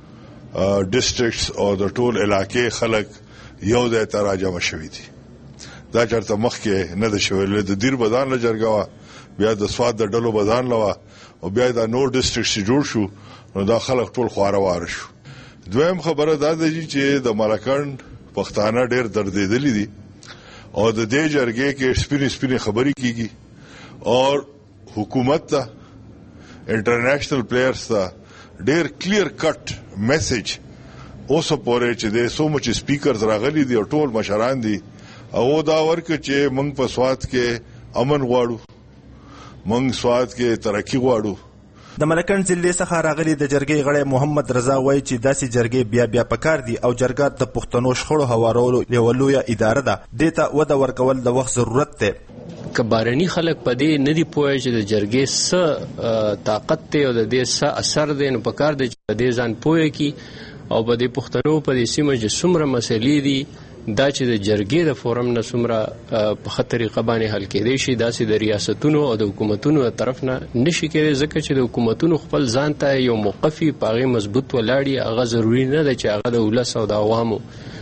ډیسټریکټس او د ټول علاقې خلک یو ځای ته راجمع شوي دي. دا چرته مخکې نه ده شوی. د دیر بدان له جرګه وه بیا د سوات د ډلو بدان له وه او بیا دا نور ډیسټریکټس جوړ شو نو دا خلک ټول خواره واره شو. دویم خبره دا ده چې د ملکن پښتانه ډېر دردېدلي دي او د دې جرګې کې سپینې خبرې کیږي او حکومت ته انټرنیشنل پلیئرز ته ډېر کلیر کټ میسج اوس پورې چې د سو مچ سپیکرز راغلي دي او ټول مشران دي او دا ورکه چې موږ په سوات کې امن غواړو موږ سوات کې ترقی غواړو. د ملکن ضلع څخه راغلي د جرګې غړی محمد رضا وایي چې داسې جرګې بیا پکار دي او جرګه د پښتنو شخړو هوارولو یوه لویه اداره ده. دې ته وده ورکول د وخت ضرورت دی. که بارني خلک په دې نه دي پوهه چې د جرګې څه طاقت دی او د دې څه اثر دی نو پکار دی چې د دې ځان پوهه کی او په دې پښتنو په دې سیمه چې څومره مسلې دي دا چې د جرګې د فورم نه څومره په ښه طریقه باندې حل کېدی شي داسې د ریاستونو او د حکومتونو د طرف نه نشي کېدی ځکه چې د حکومتونو خپل ځان ته یو موقفي په هغې مضبوط ولاړي هغه ضروري نه ده چې هغه د ولس او د عوامو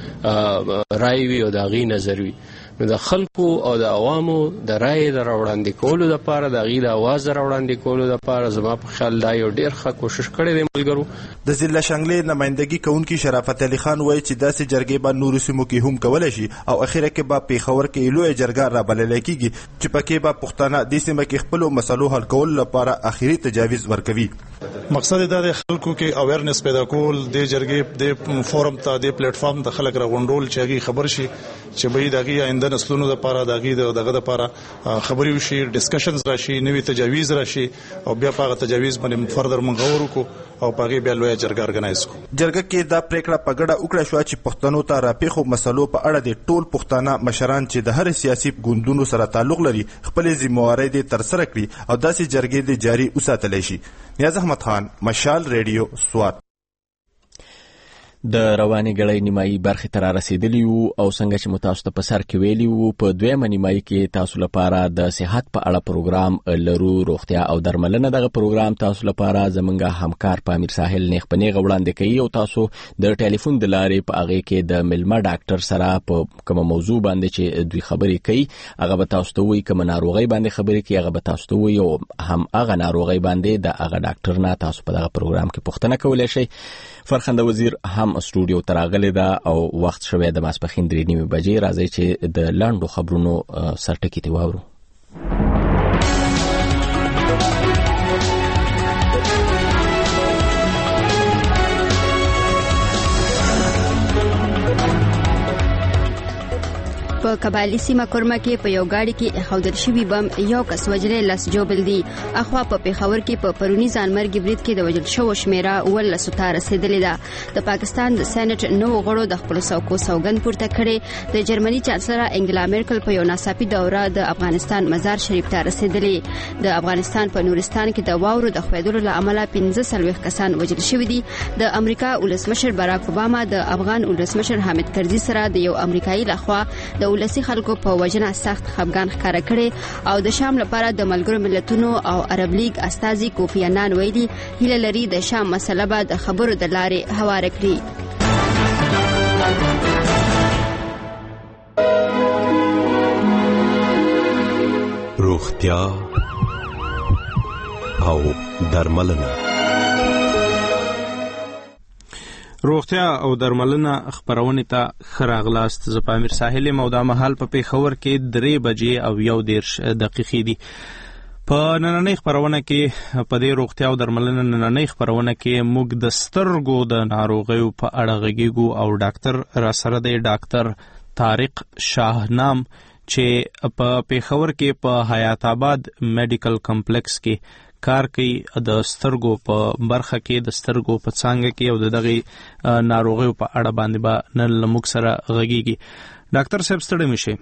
رای وي او د هغې نظر وي. نو د خلکو او د عوامو د رای د راوړاندې کولو لپاره د هغې د اواز د راوړاندې کولو لپاره زما په خیال دا یو ډېر ښه کوشش کړی دی ملګرو. د ضلع شانګلې نمایندګي کوونکي شرافت علي خان وایي چې داسې جرګې به نورو سیمو کې هم کولی شي او اخره کې به پیښور کې لویه جرګه رابللی کېږي چې پکې به پښتانه دې سیمه کې خپلو مسلو حل کولو لپاره اخري تجاویز ورکوي. مقصد دا د خلکو کې اویرنس پیدا کول د جرګې د فورم ته د پلیټ فارم د خلک راغونډول چې هغه خبر شي چې به دغه آینده نسلونو لپاره دغه لپاره خبري وشي ډسکشنز راشي نوې تجاویز راشي او بیا په تجاویز باندې فردر منغور کو او پاګې بیا لوی جرګه ارګنایز کو. جرګه کې دا پریکړه په ګډه وکړه شو چې پښتنو ته راپېښو مسلو په اړه د ټول پښتانه مشران چې د هر سیاسي ګوندونو سره تعلق لري خپل ذمہواری دې ترسره کړي او داسې جرګې دې جاري وساتلی شي. نیاز احمد خان، مشال ریډیو، سوات. د رواني غړې نیمایي برخه تر رسیدلی او څنګه چې متاسو په سر کې ویلی وو په دویمه نیمایي کې تاسو لپاره د صحت په اړه پروګرام لرو روغتیا او درملنه دغه پروګرام تاسو لپاره زمونږ همکار پامیر ساحل نیغ په نیغ وړاندې کوي او تاسو د ټلیفون د لارې په هغه کې د ملما ډاکټر سره په کوم موضوع باندې چې دوی خبرې کوي هغه به تاسو ته وایي کوم ناروغي باندې خبرې کوي هغه به تاسو ته وایي او هم هغه ناروغي باندې د هغه ډاکټر نه تاسو په دغه پروګرام کې پوښتنه کولای شئ. فرخنده وزیر هم استودیو تراغله ده او وخت شوه د ماسپخین 3:30 بجې راځي چې د لاندو خبرونو سرټکی ته واورو. په قبایلی سیمه کورما کې په یو گاډي کې اخودل شوی بم یو کس وجلې لس جوبل دی. اخوا په پیښور کې په پرونی ځانمرګي برید کې د وجل شو شمیره ول ستاره رسیدلې ده. د پاکستان د سېنات نو غړو د خپل سوګند پورته کړي. د جرمني چانسلر انګلا میرکل په یو ناڅاپي دوره د افغانستان مزار شریف ته رسیدلې. د افغانستان په نورستان کې د واورو د خویدلو له امله 15 کسان وجل شوی دي. د امریکا ولسمشر باراک اوباما د افغان ولسمشر حامد کرزي سره د یو امریکایي لخوا د ولسی خلکو په وجنه سخت خفګان ښکاره کړي او د شام لپاره د ملګرو ملتونو او عرب لیگ استازي کوفی عنان ویلي هیله لري د شام مسله به د خبرو د لارې هواره کړي. روغتیا او درملنه. روغتیا او درملنه خبرونه ته خراغلاست. ز پامیر ساحل مودا محل په پیښور کې 3 بجې او 1:10 دقیقې دي. په نننۍ خبرونه کې په دې روغتیا او درملنه نننۍ خبرونه کې موږ د سترګو د ناروغیو په اړه غږیږو او ډاکټر را سره دی ډاکټر طارق شاهنام چې په پیښور کې په حیات آباد میډیکل کمپلیکس کې کار کوي د سترګو په برخه کې د سترګو په څنګه کې او دغه ناروغیو په اړه باندې به نن لموږ سره غږیږي. ډاکټر صاحب ستړي مشه.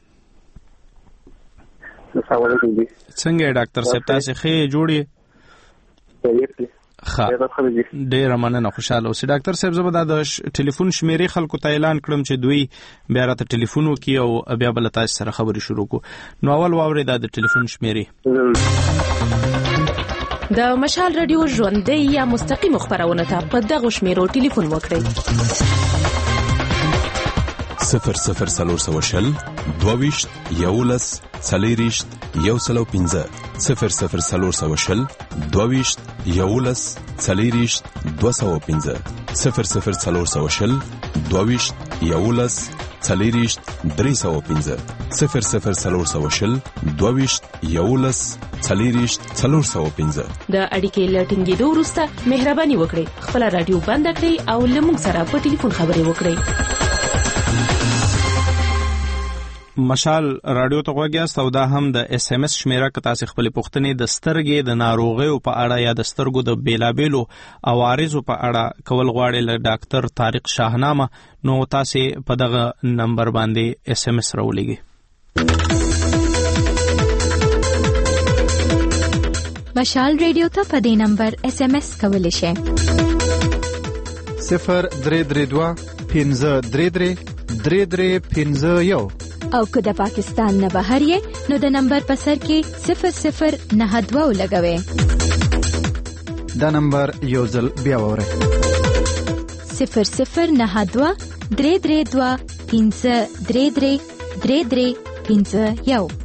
السلام علیکم. څنګه ډاکټر صاحب تاسو ښه جوړی؟ ښه ډیر مننه خوشاله اوسئ. ډاکټر صاحب زبر د ټلیفون شمیرې خلکو ته اعلان کړم چې دوی بیا راته ټلیفون وکي او بیا بل تاسو سره خبرې شروع کو. نو اول واوري د ټلیفون شمیرې. د مشال رادیو ژوندۍ یا مستقیم خبرونه ته په دغه شمیرو ټلیفون وکړئ. 0040 22 11 40 115 0040 22 11 40 215 0040 22 11 40 315 0040 22 11 40 415. د اړیکې لټینګېدو وروسته مهرباني وکړئ خپل رادیو بند کړئ او لمونږ سره په ټلیفون خبرې وکړئ. مشال رادیو ته غوږیاست او دا هم د اس ام اس شمیره که تاسو خپل پوښتنې د سترګې د ناروغیو په اړه یا د سترګو د بیلابیلو عوارضو په اړه کول غواړئ له ډاکټر طارق شاهنامه نو تاسو په دغه نمبر باندې اس ام اس راولېږئ. مشال رادیو ته په دې نمبر اس ام اس کولی شئ 0332 1533 3351 او که د پاکستان نه بهر یې نو د نمبر په سر کې 0092 لګوئ. دا نمبر یو ځل بیا وره 0092 332 1533 3351.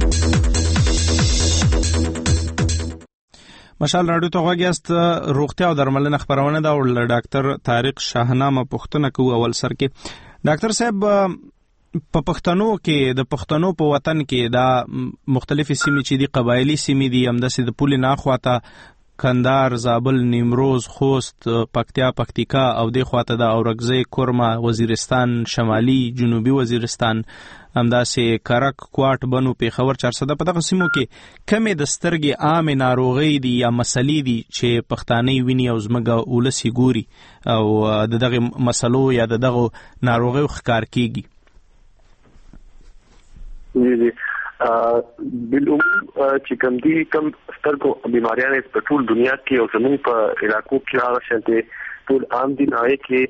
مشال رادیو ته غوږیاست. روغتیا او درملنه خبرونه دا ول ډاکټر طارق شاهنامه پوښتنه کوي اول سر کې. ډاکټر صاحب په پښتنو کې د پښتنو په وطن کې دا مختلفې سیمې چې دي قبایلی سیمې دي همداسې د پولې ناخواته کندهار، زابل، نیمروز، خوست، پکتیا، پکتیکا او د خواته د اورګزۍ، کورما، وزیرستان، شمالي جنوبي وزیرستان، همداسې کرک، کوټ، بنو، پیښور، چارسده په دغه سیمو کې کمې د سترګې عامې ناروغۍ دي یا مسلې دي چې پښتانه ویني او زموږ ولس یې ګوري او د دغه مسلو یا د دغه ناروغیو ښکار کیږي. جی بالعموم چې کوم دي کوم سترګو بیماریاں په ټول دنیا کې او زموږ په علاقو کې هغه شانتي ټول عام دي نه کې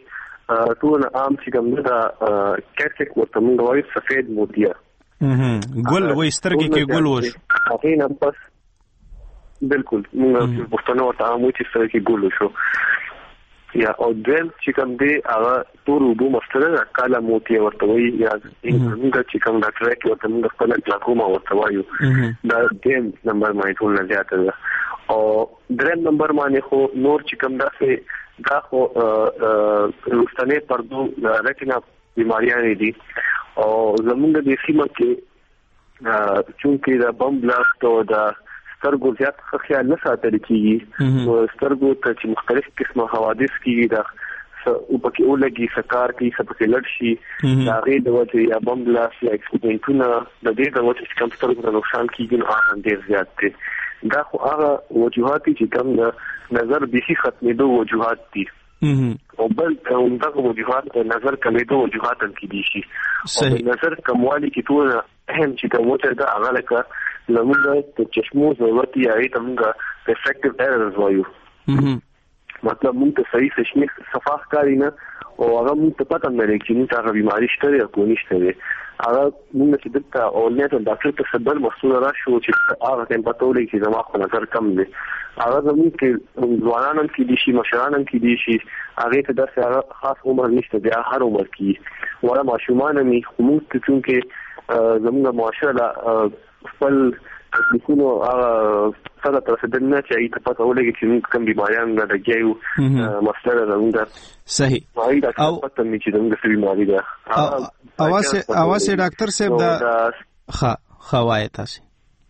ټول عام چې کوم دا کټک ورته موږ وایو سفید موتیا ګل وې سترګې کې ګل وش هغه نه بس بالکل موږ پښتنو ته عام چې سترګې کې ګل وشو یا او دل چې کوم دی هغه تور وبو مستره کاله موتیا ورته وایي یا موږ چې کوم ډاکټر کې ورته موږ خپل ګلاکوما ورته وایو دا دیم نمبر باندې ټول نه زیاته ده او دریم نمبر باندې خو نور چې کوم دا خو لوستنه پردو ریټینا بیماریاں دي او زمونږ د سیمه کې چونکې دا بم بلاست او دا سترګو زیات خیال نه ساتل کیږي نو سترګو ته چې مختلف قسمه حوادث کیږي دا او پکې ولګي سکار کی سپکې لړ شي دا غي د وجه یا بم بلاست یا اکسیډنټونه د دې د وجه چې کوم سترګو ته نقصان کیږي نو هغه ډیر زیات دي دا خو هغه وجوهات چې کوم نظر به ختمېدو وجوهات دي او بل دغه وجوهات نظر کمیدو وجوهات هم کې دي شي او نظر کموالی کې ټول اهم چې کوم څه دا هغه لکه زموږ د چشمو ضرورت یا ایت موږ افیکټیو ایررز وایو مطلب موږ ته صحیح سشنی صفاح کاری نه او هغه موږ ته پته نه لري چې موږ هغه بیماری شته یا کو نشته دی هغه موږ چې دلته او نه ته ډاکټر ته خبر مسؤل راشو چې هغه ته پته ولګي چې زما خو نظر کم دی هغه زموږ کې ځوانان کې دي شي مشران کې دي شي هغه ته درس هغه خاص عمر نشته دی هر عمر کې ولا ماشومان می موږ ته چې زموږ معاشره خپل نو هغه سره تاسو د نه چې ته پته ولګي چې موږ کوم بیماریان نه لګیو مسله زموږ صحیح او پته مې چې موږ څه بیماری ده اواسه ډاکټر صاحب دا خوای تاسو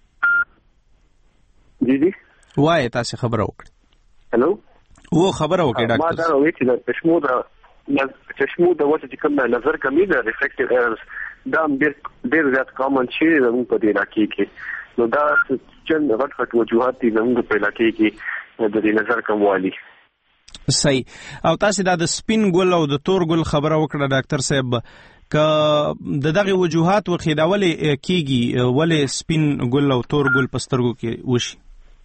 جی وای تاسو خبر وکړه هلو و خبر وکړه ډاکټر ما دا وایي چې د چشمو د وجه چې کوم نظر کمی ده ریفلیکټیو ایررز دا ډیر زیات کامن شي زموږ په دې علاقې کې نو دا چې غټ وجوهات دي زموږ په علاقې کې د نظر کموالی صحیح او تاسو د سپین ګل او د تور ګل خبره وکړه ډاکټر صاحب ک دغه وجوهات وخیداولې کیږي ولې سپین ګل او تور ګل پسترګو کې وشي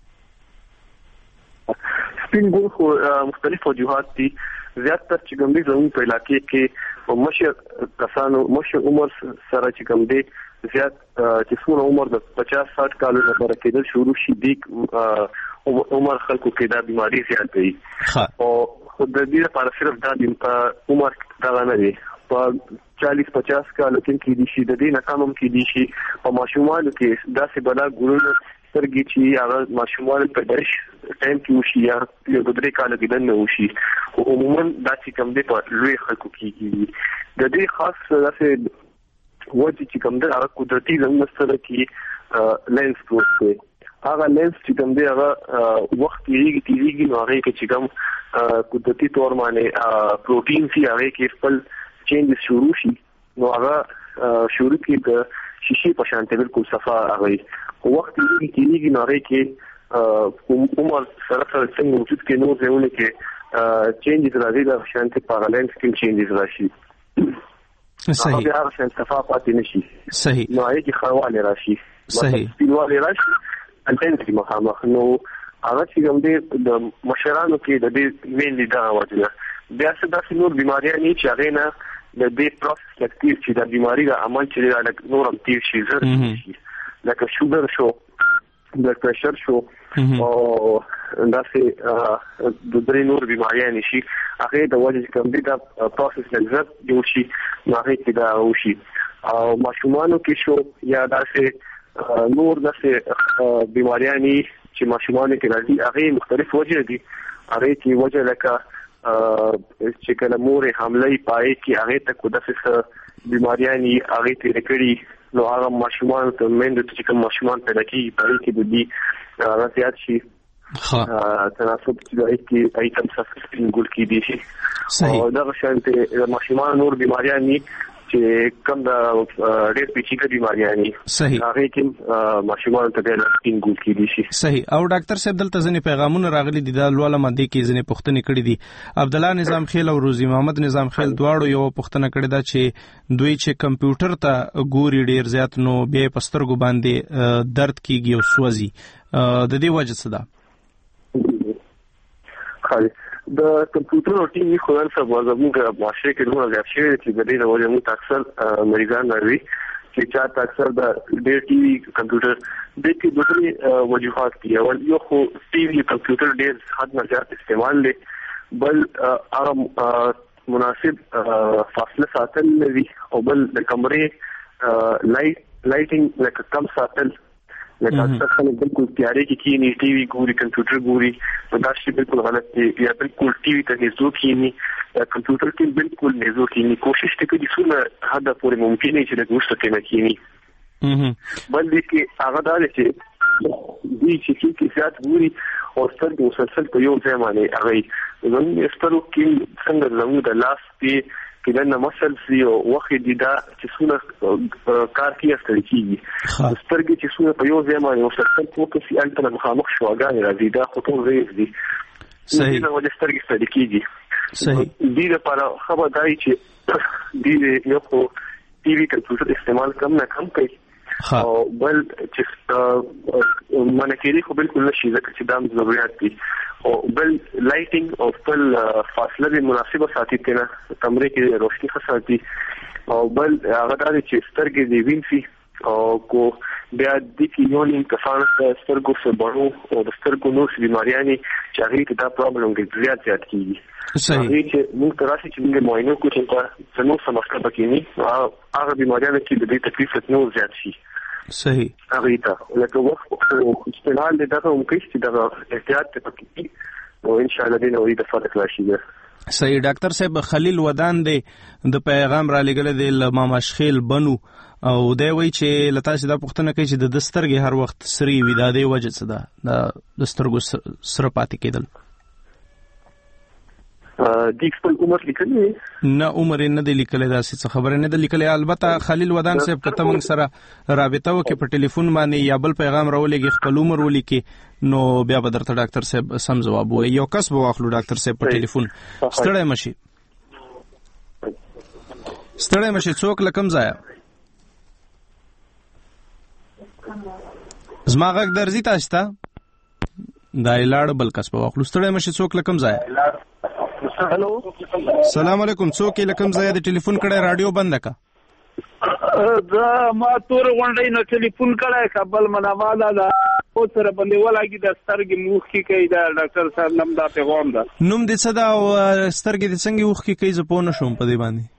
سپین ګل خو مختلف وجوهات دي زیاتره چې کوم دي زموږ په علاقې کې مشر کسانو مشر عمر سره چې کوم دي زیات چې څومره عمر د 50-60 کالو لپاره کېدل شروع شي د عمر خلکو کې دا بیماری زیات دي او خود د دې لپاره صرف دا د عمر دا نه دي په 40-50 کالو کې دي شي د دې ناکامم کې دي شي په ماشومانو کې داسې بلا ګورونه سترګې چې هغه ماشومان په داش ټایم کې وشي یا د درې کال کې نه وشي او عموما دا چې کوم دی په لوی خلکو کې د دې خاص داسې وجه چې کوم دی هغه قدرتي زموږ سره کې لینس پروت دی هغه لینس چې کوم دی هغه وخت تیریږي نو هغه کې چې کوم قدرتي تور باندې پروتین سي هغه کې خپل چینجز شروع شي نو هغه شروع کې د شیشې په شان ته بالکل صفا هغه وخت تیریږي نو هغه کې عمر سره څنګه وجود کې نور ځایونه کې چینجز راځي د شان ته پارالینس کې چینجز راشي صحیح هغه شان صفا پاتې نشي صحیح نو هغه کې خروالې راشي صحیح سپینوالې راشي انټنسي مخامخ نو هغه چې کوم دی د مشرانو کې د دې مين دا وجه بیا څه داسې نور بیماریاں نه چې هغه نه د دې پروسس لکتیر چې د بیماری د عمل چې د نور هم تیر شي زر شي لکه شوګر شو بلډ پريشر شو او داسې د درې نور بیماریاں نشي هغه د وجه چې کوم دی دا پروسس لږ جوړ شي هغه کې دا وشي او ماشومانو کې شو یا داسې نور داسې بیماریاں چې ماشومانو کې راځي هغه مختلف وجه دي هغه کې وجه لکه چې کله مور حمله پای کې هغه ته کو داسې بیماریاں هغه ته لکړي نو هغه ماشومان ته مند چې کوم ماشومان پیدا کیږي پای کې د دې راځيات شي تناسب چې دای کې ایتم سفسپین ګل کې دي شي او دا شانته ماشومان نور بیماریاں چې کوم د ډېر پیچیده بیماریاں صحیح هغه کې ماشومان ته د سپین ګل کې دي شي صحیح او ډاکټر صاحب دلته ځنې پیغامونه راغلي دي د لواله ماده کې ځنې پوښتنه کړې دي عبد الله نظام خیل او روزي محمد نظام خیل دواړو یو پوښتنه کړې ده چې دوی چې کمپیوټر ته ګوري ډېر زیات نو بیا پسترګو باندې درد کیږي او سوځي د دې وجه څه ده خالي د کمپیوټر او ټي وي خو نن سبا زموږ معاشره کې دومره زیات شوی چې د دې د وجې موږ اکثر مریضان لري چې چاته اکثر د ډېر ټي وي کمپیوټر د کې دوه وجوهات دي. اول یو خو ټي وي کمپیوټر ډېر حد نه زیات استعمال دی، بل هغه مناسب فاصله ساتل لري، او بل د کمرې لایټینګ لکه کم ساتل، لکه اکثر خلک بالکل تیارې کې کینی ټي وي ګوري کمپیوټر ګوري، دا شی بالکل غلط دی. یا بالکل ټي وي ته نږدې کینی کمپیوټر کې بالکل نږدې کینی، کوشش وکړئ چې څومره حد پورې ممکن نه چې د ګوشت کې نه کینی. بل دې کې هغه دا چې دې چې زیات ګوري او سترګې مسلسل په یو ځای باندې هغه زموږ سترګو کې څنګه زموږ د لاس کې کله مسل سی او وخت دي دا چې څونه کار کوي ستړي کیږي، سترګې چې څونه په یو ځای باندې مسلسل فوکس یې الته مخامخ شواګانې راځي، دا خو ټول ریز دي. صحیح دا وجه سترګې ستړي کیږي. صحیح دې لپاره خبر دی چې دې یو خو ټي وي کمپیوټر استعمال کم نه کم کوي، او بل چې منکری خو بالکل نشي ځکه چې دا ضرورت دي، او بل لایټینګ او بل فاصله به مناسبه ساتي کنه کمرې کې روشني خاصه دي، او بل هغه دا چې سترګې دې وینسي او کو بیا د کیونین کسان سترګو څخه بڼو او د سترګو نور بیماریانې چې هغه کې دا پرابلم کې زیات کیږي. صحیح چې موږ تراسي چې موږ معاینه کوو چې څنګه سمسته پکېنی هغه بیماریانې چې د دې تکلیف نور زیات شي. صحیح هغه ته لکه وخت استعمال دغه ممکن چې دغه احتیاط پکې او ان شاء الله دې نو د فرق راشي. صحیح ډاکټر صاحب خلیل ودان دی د پیغام را لګل دی له مامشخیل بنو او دی وی چې لتا چې دا پوښتنه کوي چې د دسترګې هر وخت سری وي دا دی وجه څه ده د دسترګو سره پاتې کېدل؟ د خپل عمر لیکلی نه عمر نه دی لیکلی، دا څه خبره نه دی لیکلی. البته خلیل ودان صاحب کته موږ سره رابطه وکړي په ټلیفون باندې یا بل پیغام راولېږي خپل عمر ولیکي نو بیا به درته ډاکټر صاحب سم جواب وایي. یو کس به واخلو ډاکټر صاحب په ټلیفون. ستړی مشي څوک لکم ځای زما غږ درځي تاسو ته دا لاړ بل کس به واخلو. ستړی مشي څوک لکم ځای. هلو سلام علیکم. څوک لکم ځای د ټلیفون کړه رادیو بند کا؟ دا ما تور غونډې نو ټلیفون کړه کابل منواله دا او سره باندې ولاګي د سترګې موخ کې کوي دا ډاکټر صاحب نوم دا پیغام ده. نوم دې څه دا او سترګې دې څنګه موخ کې کوي زه پوه نه شوم په دې باندې.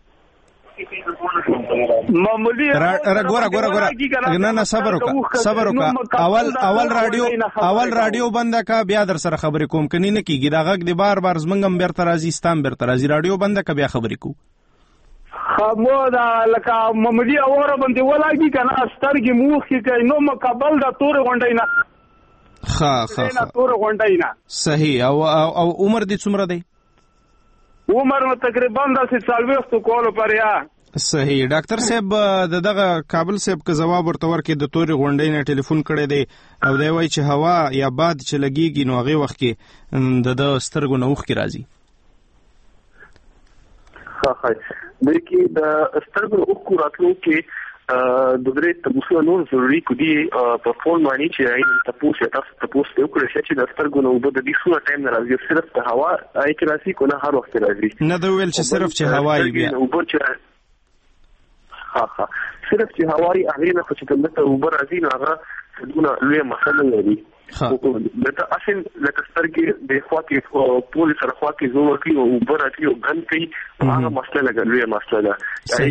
معمولی ګوره نه صبر وکړه اول رادیو بند کا بیا در سره خبرې کوم کني نه کیږي دا غږ دی بار زمنګم بیرته راځي ستام بیرته راځي رادیو بند کا بیا خبرې کو خمو دا لکه معمولی اوره باندې ولاګي کنه سترګې موخ کې کوي نو مقابل دا تور غونډې نه تور غونډې نه. صحیح او عمر دې څومره دی؟ عمر تقریبا د 40 کولو پر یا. صحیح ډاکټر صاحب دغه کابل صاحب که جواب ورته ورکړي د تورې غونډې نه ټلیفون کړی دی او دی وایي چې هوا یا باد چې لګیږي نو هغه وخت کې د سترګو نه اوښ کې راځي. بلکې د سترګو اوښ کو راتلو کې د درې تاسو نور ضروري کدي په فون باندې چې تاسو ته وکړئ چې د سترګو نو د دې څو ټایم راځي صرف د هوا آی کې راځي کنه هر وخت راځي نه دا ویل چې صرف چې هوایی بیا صرف چې هوایی هغه نه چې دلته اوبر راځي نو هغه دونه لوی مسله لري. دته اصل لکه سترګې د خوا کې پولیس سره خوا کې زور کوي او اوبر راځي او غن کوي هغه مسله لوی مسله ده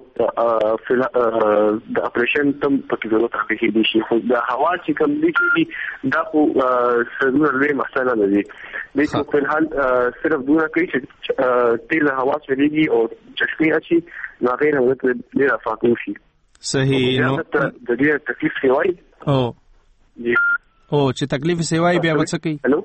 چې د اپریشن تم پکې ضرورت راځي دي شي خو د هوا چې کوم دي چې دا خو سره لوی مسله ده دي لیکن په حال صرف دونه کوي چې تیل هوا چلیږي او چشمه اچي نو غیر ورته ډیر افاقو شي. صحیح نو د دې تکلیف سیوای او چې تکلیف سیوای بیا وڅ کوي هلو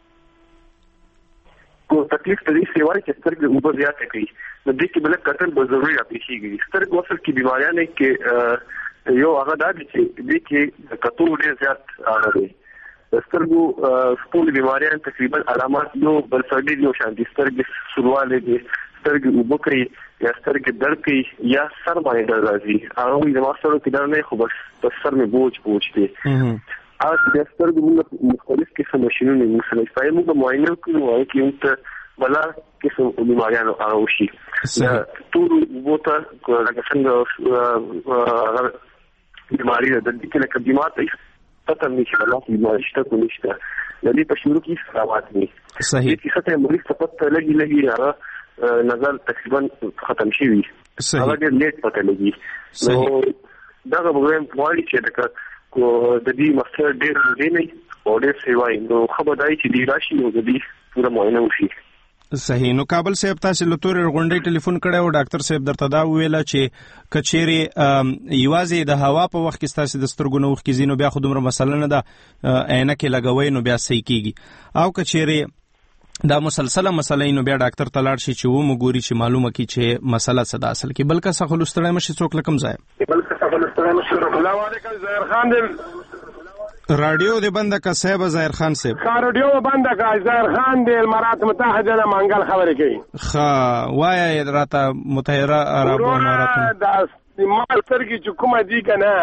کو تکلیف دې سیوای چې سترګې اوبه زیات کوي نو دې کې بل کتل به ضروري اپیشيږي. سترګې وصل کې بیماریاں نه کې یو هغه د دې کې کتل ډیر زیات راغلي سترګو خپل بیماریاں تقریبا علامات یو بل څه یو شان دي سترګې سرواله دي سترګې اوبه کوي یا سترګې درد کوي یا سر باندې درد راځي هغه د ماسټرو کې دا نه خو بس سر مې بوج دي هغه د سترګو موږ مختلف قسم ماشينونه موږ سره استعمال موږ معاینه کوو او کې ته بلا قسم بیماریانو هغه وشي ټول وبوته لکه څنګه بیماری د دې کې لکه بیمار ته پته نشي بلا بیماری شته کو نشته د دې په شروع کې خرابات دي صحیح چې څه ته مریض ته پته لګي هغه نظر تقریبا ختم شي هغه ډېر لیټ پته لګي نو دا پروګرام پوالي چې د دې مستر ډېر نه او ډېر سیوای نو خبرداري چې دی راشي نو د دې پوره معاینه وشي. صحیح. نو کابل صاحب تاسو له تورې غونډې ټلیفون کړو ډاکټر صاحب درته دا ویل چې کچېری یوازې د هوا په وخت کې تاسو د سترګو نو وخت کې زینو بیا خو دومره مسله نه ده عینکې لګوي نو بیا صحیح کیږي او کچېری دا مسلسله مسله نو بیا ډاکټر تلاړ شي چې و مګوري چې معلومه کی چې مسله څه ده اصل کې بلکې څه خلوستړی مشي څوک لکم ځای. السلام علیکم ظاهر خان دې رادیو دې بنده کا صاحب ظاهر خان صاحب رادیو بنده کا ظاهر خان دې امارات متحده نه منګل خبرې کوي ښه وای راته متحده عرب امارات دا مال ترګي چې کومه دي کنه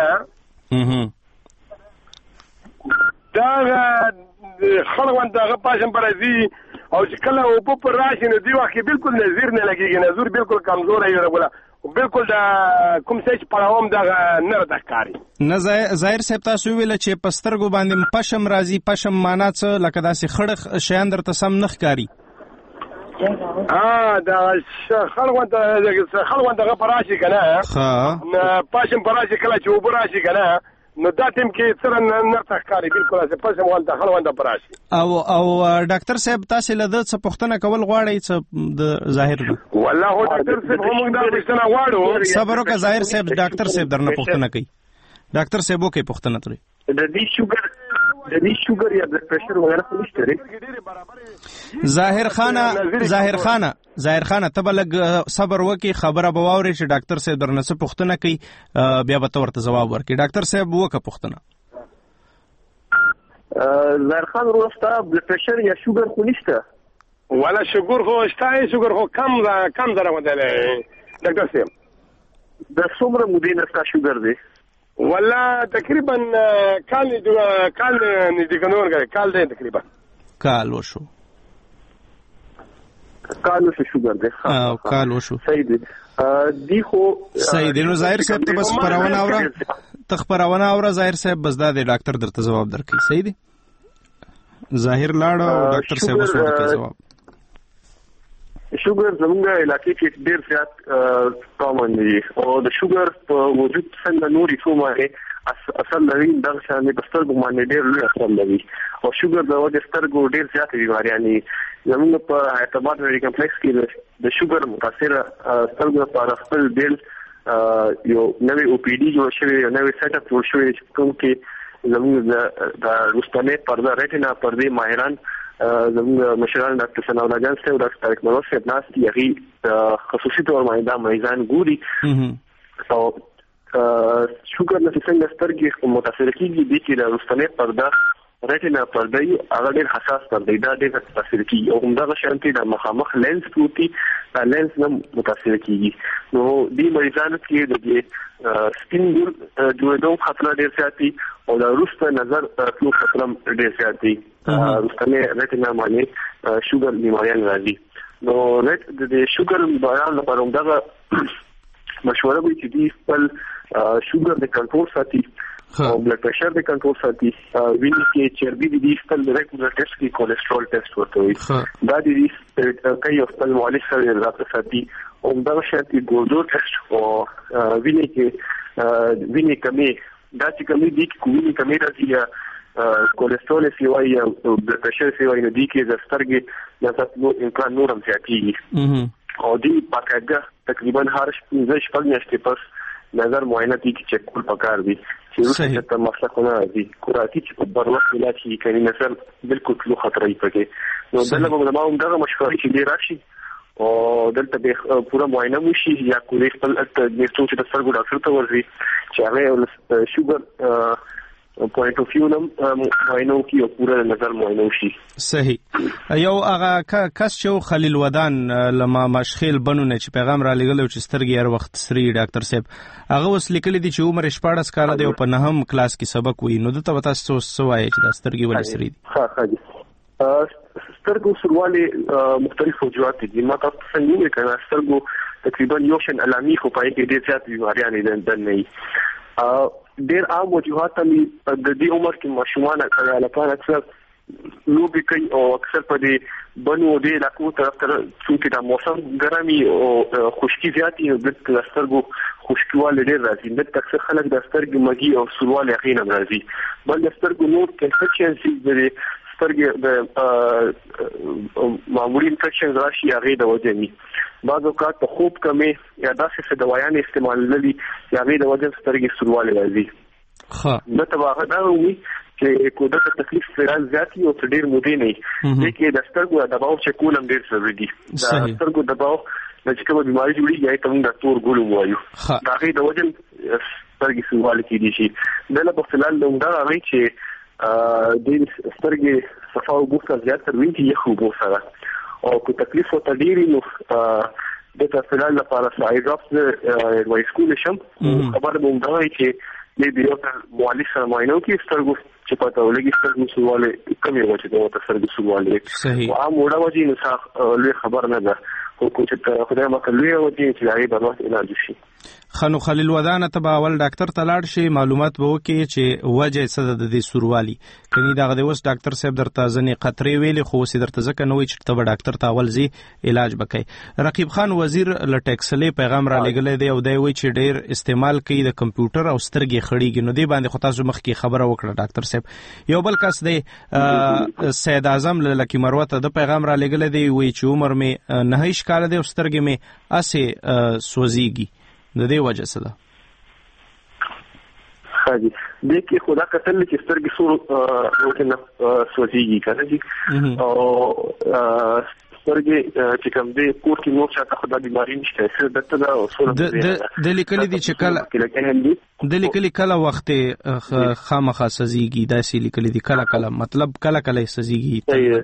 دا خلک دغه پاشم پرځي او چې کله او په راشي نو دی وخت بالکل نظیر نه لګيږي نظر بالکل کمزور ای ولا بالکل دا کوم څه چې پړاوم دا نه راځي نه ظاهر صاحب تاسو ویل چې پسترګو باندې پشم راځي پشم معنا څه لکه داسې خړخ شیان درته سم نه ښکاری دا خلک دغه پراشي کنه پشم پراشي کله چې وبراشي کنه نو دا ټیم کې سره نه تخکاری بالکل چې پښه مونږ ته خلوند پراشي او ډاکټر صاحب تاسو له د څه پښتنه کول غواړئ چې د ظاهر والله هو ډاکټر صاحب موږ دا پښتنه غواړو صبر وکړه ظاهر صاحب ډاکټر صاحب درنه پښتنه کوي ډاکټر صاحب وکي پښتنه ترې د دې شوګر یا د پريشر وغیرہ نشته ظاهر خان ته بلګ صبر وکي خبره بواوري چې ډاکټر صاحب درنه څه پښتنه کوي بیا به ورته جواب ورکړي ډاکټر صاحب وکه پښتنه ظاهر خان روستا بلډ پريشر یا شوګر خو نشته ولا شوګر خو شته شوګر خو کم درو مدله ډاکټر صاحب د څومره مودې نه کا شوګر دی ولا تقریبا کال دې کنور غره کال دې تقریبا کال وشو شوګر دی کال وشو صحیح دی دی خو صحیح دی نو ظاهر صاحب ته بس پرونه اورا تخبرونه اورا ظاهر صاحب بس دا د ډاکټر درته جواب درکړي صحیح دی ظاهر لاړ او ډاکټر صاحب اوس ورته جواب شوګر زموږ علاقې کې ډېر زیات کامن دي او د شوګر په وجود څنګه نوري کومه اصل لري د شانې په سترګو باندې ډېر لوی اثر لري او شوګر د وجه سترګو ډېر زیات بیماریاں دي زموږ په اعتماد لري کمپلیکس کې د شوګر متاثر سترګو لپاره خپل بیل یو نوې او پی ډي جوړ شوی یو نوې سیټ اپ جوړ شوی کوم کې زموږ د رستنه پرده ریټینا پردې ماهران زموږ مشران ډاکټر ثنا الله جان صاحب ډاکټر طارق منور صاحب ناس دي هغه خصوصي تور باندې دا مریضان ګوري او شوګر نه څنګه سترګې متاثر کیږي د کې د رستنه پرده ریټینا پرده هغه ډېر حساس پرده دا ډېر متاثر کیږي او همدغه شانتي د مخامخ لینز پروتي دا لینز نه متاثر کیږي نو دې مریضانو کې د سپین ګول جوړېدو خطر ډېر زیاتی او د روسته نظر تلو خطر ډېر زیاتی رستنه ریټینا باندې شوګر بیماریان راځي نو د شوګر بیان لپاره همدغه مشوره وي چې دې خپل شوګر د کنټرول ساتي او بلډ پريشر د کنټرول ساتي وینې کې چربي دي خپل ریګولر ټیسټ کې کولیسټرول ټیسټ ورته وي دا دي کوي خپل معالج سره راځي ساتي او دا شانتي ګورډو ټیسټ او وینې کې وینې کمی دا چې کمی دي کومې کمی راځي کولیسټرول سیوای او بلډ پريشر سیوای نو دي کې د سترګې د تاسو امکان نورم زیاتېږي او دې پاکه تقریبا هر 15 میاشتې پس نظر معاینه دي چې چک کول پکار دي چې روسه ته مسله خونه دي کوراتی چې په بروخ علاج کې کوي نظر بالکل لو خطرې پکې نو دلته به موږ دغه مشورې چې دی راشي او دلته به پوره معاینه وشي یا کولی خپل د څو چې د سترګو ډاکټر ته ورځي چې هغه شوګر پوینټ اف ویو نم معاینو کې او پوره نظر معاینو شي. صحیح. یو هغه کس چې خلیل ودان لما مشخیل بنونه چې پیغام را لګلو چې سترګې هر وخت سری ډاکټر صاحب هغه وس لیکلي دي چې عمر 14 کال دی او په 9م کلاس کې سبق وایي. نو دته تاسو سوای چې د سترګې ولې سری دي؟ ها سترګو سرواله مختلف وجوهات دي. ما تاسو څنګه وایي کنه سترګو تقریبا یو شن علامي خو پای کې ډېر زیات بیماریاں دي نه ډېر عام وجوهات دي د دې عمر کې ماشومان لپاره اکثر لوبي کوي او اکثر په دې بنو دې علاقو طرف چې دا موسم ګرمي او خشکي زیاتی او د سترګو خشکواله ډېر راځي. د اکثر خلک د سترګو مګي او سرواله غینه راځي. بل د سترګو نور انفیکشن دي سترګې د معمولی انفیکشن راشي هغه د وجه ني. بعض اوقات په خوب کمی یا داسې دوايان استعمال لري یا هغه د وجه سترګې سرواله راځي. نو تبعه دا وي چې کومه تکلیف فعال ذاتي او ډېر مودې نه دي چې د سترګو د دباو چې کولم ډېر ضروري دي. د سترګو دباو چې کومه بیماری جوړي یا ته موږ ډاکټر ګولو وایو دا هغه د وجه سترګې سرواله کېدي شي. بل په فلال دا راوي چې د سترګې صفاو بوخته زیات تر ویني یخو بو سره او کو تکلیف او تدیری نو د تفصیلات لپاره سای ډراپس وایس کول شم خبر مونږ دا چې د بیرو مؤلف سره معاینه کې سترګو چې پته ولګي سترګو سواله کمی وجه دا سترګو سواله او عام وړه وجه نه لوی خبر نه ده خو چې خدای مکلوي وجه چې هغه د وخت علاج شي. خنو خلیل ودان ته اول ډاکټر تلاړ شي معلومات به وکي چې وجه څه د دې سوروالي کني دا غوښ ډاکټر صاحب درته ځنې قطرې ویلي خو سي درته ځکه نوې چې ته ډاکټر ته اول زی علاج وکړي. رقیب خان وزیر لټیکسلې پیغام را لګلې دی او دی وی چې ډېر استعمال کوي د کمپیوټر او سترګې خړېږي. نو دی باندې خو تاسو مخ کې خبره وکړه ډاکټر صاحب. یو بل کس دی سید اعظم لکی مروته د پیغام را لګلې دی وی چې عمر می 9 کال دی او سترګې می اسه سوځيږي. د دې وجه څه ده؟ حاجی د کې خدا کتل چې سترګې سوځي سوځيږي کنه جی او سترګې چې کوم دې کور کې نو چې خدا بیماری نشته څه دته دا اصول د لیکلي دي چې کله د لیکلي کله وخت خامخا سوځيږي دا سې لیکلي دي کله مطلب کله سوځيږي.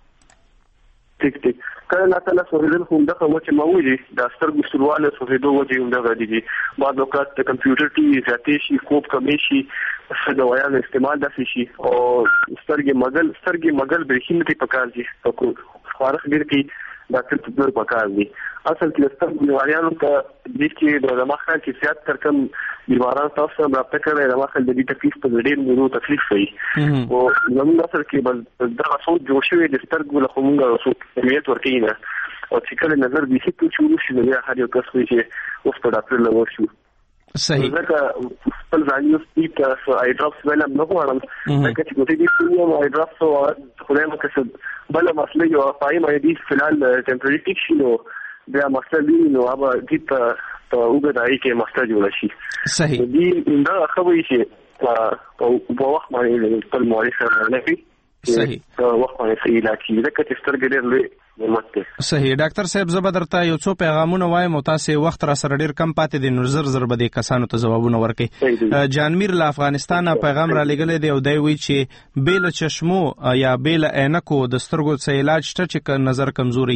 ټیک کله لا تعالی سوهیدل هم دغه وجه موجي د سترګو سرواله سوهیدو وجه هم دغه دي. بعض اوقات د کمپیوټر ټي ذاتي شي خوب کمی شي څه دوايان استعمال داسي شي او سترګې مګل برېښنې ته پکار دي په خارخ ډیر کې ډاکټر ته ډیر پکار دي. اصل کې سترګو بیماریانو ته د دې د دماغ کې زیات تر کم بیماران تاسو رابطه کوي د دماغ د دې تکلیف په ډیر مورو تکلیف وي او زموږ اصل کې بل دا څو جوړ شوی د سترګو له کومه څو کمیت ورکې نه او چې کله نظر به هیڅ څه شي نه هر یو کس وي چې اوس په ډاکټر لور شو. صحیح. ځکه خپل ځانیو سپیټ آی ډراپس ویل نو غواړم ځکه چې کوټې دې سپیټ آی ډراپس او خدای مکسب بل مسله یو پای مې دې فلال ټمپرری ټیک شي نو بیا مسله نو هغه دې ته وګدای کې مسله جوړ شي. صحیح. دې دا خبرې چې په وخت باندې خپل موري سره نه وي. صحیح. وخت باندې علاج کیږي ځکه چې سترګې ډېر لوی صحیح. ډاکټر صاحب زه درته یو څو پیغامونه وایم او تاسو وخت را سره ډیر کم پاتې دي نو زر به دې کسانو ته ځوابونه ورکړي. جانمیر له افغانستان پیغام را لګلې دی او دی وی چې بیل چشمو یا بیل عینکو د سترګو څخه علاج شته چې نظر کمزوري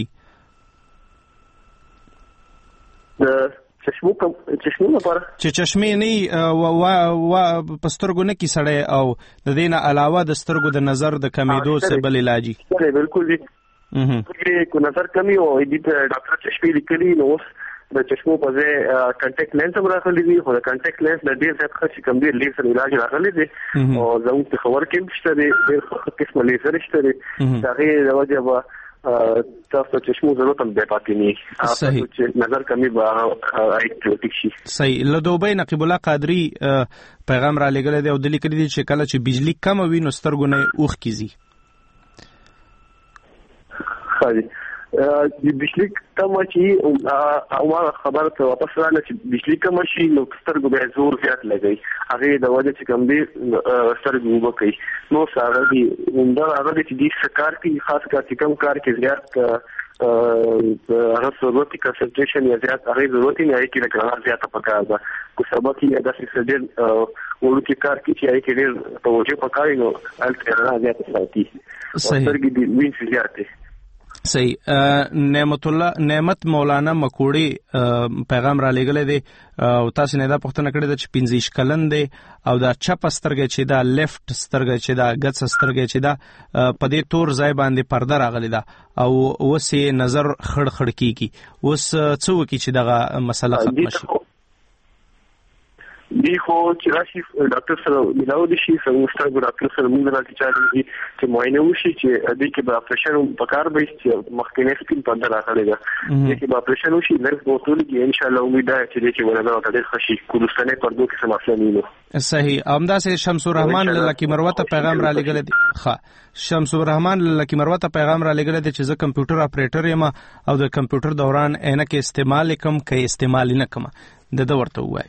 چشمو لپاره چې چشمې نه پسترګو نه کی سړی او د دې نه علاوه د سترګو د نظر د کمیدو څخه بل علاجي بالکل دي کو نظر کمی او دې ډاکټر چشمې لیکلي نو د چشمو په ځای کانټیکټ لینز هم راغلي دي خو د کانټیکټ لینز د ډیر ځات خرچ کم دی لیزر علاج راغلي دي او زموږ په خبر کې شته دي ډیر قسم لیزر شته دي دا غي د وجه تاسو چشمو ضرورت هم دی پاتې نه تاسو نظر کمی به ایکټیک شي. صحیح. له دوبۍ نقیب الله قادری پیغام را لګل دی او د لیکلي دي چې کله چې بجلی کم وي نو سترګو نه اوخ کیږي. خالي د بجلی کم شي او ما خبره ته واپس راغله چې بجلی کم شي نو سترګو به زور زیات لګي هغه د وجه چې کم دي سترګو وبکي نو سره دي دا هغه چې د سکار کې خاص کار چې کم کار کې زیات هغه ضرورتي کنسنټریشن یا زیات هغه ضرورتي نه کې لکه زیاته پکار ده کو سبا کې دا څه ډېر ورته کار کې چې هغه کې ډېر توجه پکاري نو الټرا زیاته ساتي سترګې دي وینځ زیاته صحیح نعمت مولانا مکوړي پیغام را لګلې دي او تاسو نه دا پوښتنه کړې ده چې 15 کلن دي او دا چپ سترګې چې دا لیفت سترګې چې دا غڅ سترګې چې دا په دې تور ځای باندې پرده راغلي ده او وسې نظر خړ کیږي اوس څه وکي چې دا مسله ختم شي دی خو چې راشي ډاکټر سره ملاو دي شي څنګه ډاکټر سره موږ راځي چې معاینه وشي چې د دې کې به اپریشن په کار به چې مخکنی سپین پرده راغلي ده چې به اپریشن وشي نرس بوتل کې ان شاء الله امید ده چې کې ولدا ډېر خشي کوډستانه پردو کې سماسله نه وي صحیح امدا سه شمس الرحمن لکی مروته پیغام را لګل دي ښه شمس الرحمن لکی مروته پیغام را لګل دي چې زه کمپیوټر اپریټر یم او د کمپیوټر دوران انکه استعمال کوم کې استعمال نه کوم د ورته وای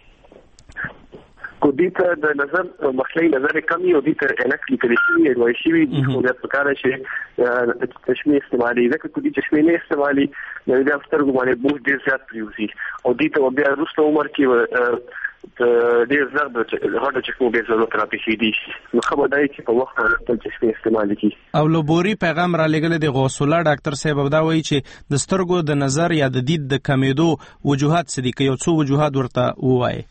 کو دې ته د نظر مخلي نظر کمی او دې ته انک لیکل شي او شي خو د پکاره شي چشمه استعمالي ځکه کو دې چشمه نه استعمالي د دې افطر باندې بوج ډیر زیات پریوزي او دې ته بیا وروسته عمر کې ډیر زیات هغه چشمه به ضرورت راپېښې دي نو خبر دی چې په وخت باندې چشمه استعمالي کی او لوبوري پیغام را لګل دی غوث الله ډاکټر صاحب دا وایي چې د سترګو د نظر یا د دید د کمیدو وجوهات څه دي که یو څو وجوهات ورته وایي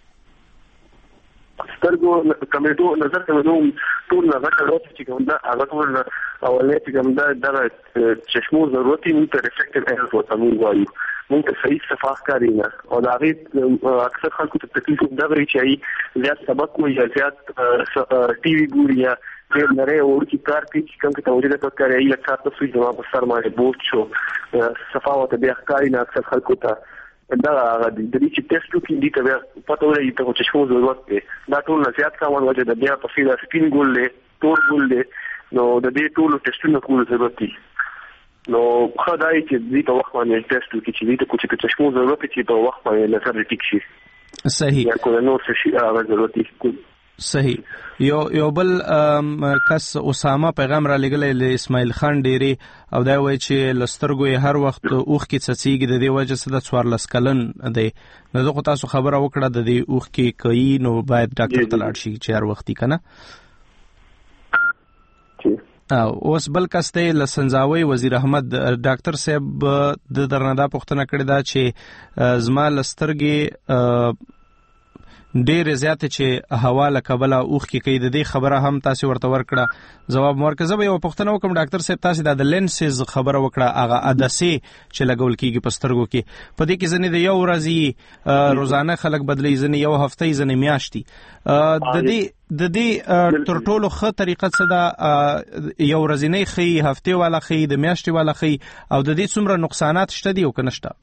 سترګو کمیدو نظر کمیدو ټول نظر ضرورت چې کوم دا هغه ټول اولې چې کوم دا د چشمو ضرورتي مونږ ته ریفلیکټیو ایرر وته مونږ وایو مونږ ته صحیح صفاح کاری نه او دا غي اکثر خلکو ته تکلیف دا غوي چې زیات سبق وي یا زیات ټي وي ګوري یا ډېر نری اور کی کار کوي چې کوم ته توجه نه کوي یا کار ته سوي جواب سر باندې بوج شو صفاح وته بیا ښکاری نه اکثر خلکو ته دا هغه د دې چې ټیسټ کې دي ته پته ولري چې څه ضرورت دی دا ټول نصيحت کوم وجه د بیا په فیدا سپین ګول له تور ګول له نو د دې ټول ټیسټونو کول ضرورت دی نو خدای چې دې په وخت باندې ټیسټ کې چې دې ته کوم څه ضرورت دی په وخت باندې نظر ټیک شي صحیح یا کوم نور څه شي هغه ضرورت دی صحیح یو بل کس اسامه پیغام را لګلې له اسماعیل خان ډيري او دا وایي چې لسترګو هر وخت اوخ کې څڅيږي د دې وجه څخه د 14 کلن دی نو زه تاسو خبره وکړه د دې اوخ کې کوي نو باید ډاکټر ته لاړ شي چې هر وختي کنه او اوس بل کس ته لسنځاوي وزیر احمد ډاکټر صاحب د درندا پوښتنه کړې ده چې زما لسترګي ډېر زیات چې حواله قبله اوخ کې کوي د دې خبره هم تاسو ورته ورکړه جواب مرکزه به یو پوښتنه وکم ډاکټر صاحب تاسو د لینسز خبره وکړه هغه عدسه چې لګول کیږي په سترګو کې په دې کې ځنې د یو ورځي روزانه خلک بدلی ځنې یو هفته ځنې میاشتي د دې تر ټولو ښه طریقه څه ده یو ورځنی خي هفته والا خي د میاشتي والا خي او د دې څومره نقصانات شته دي او کنه شته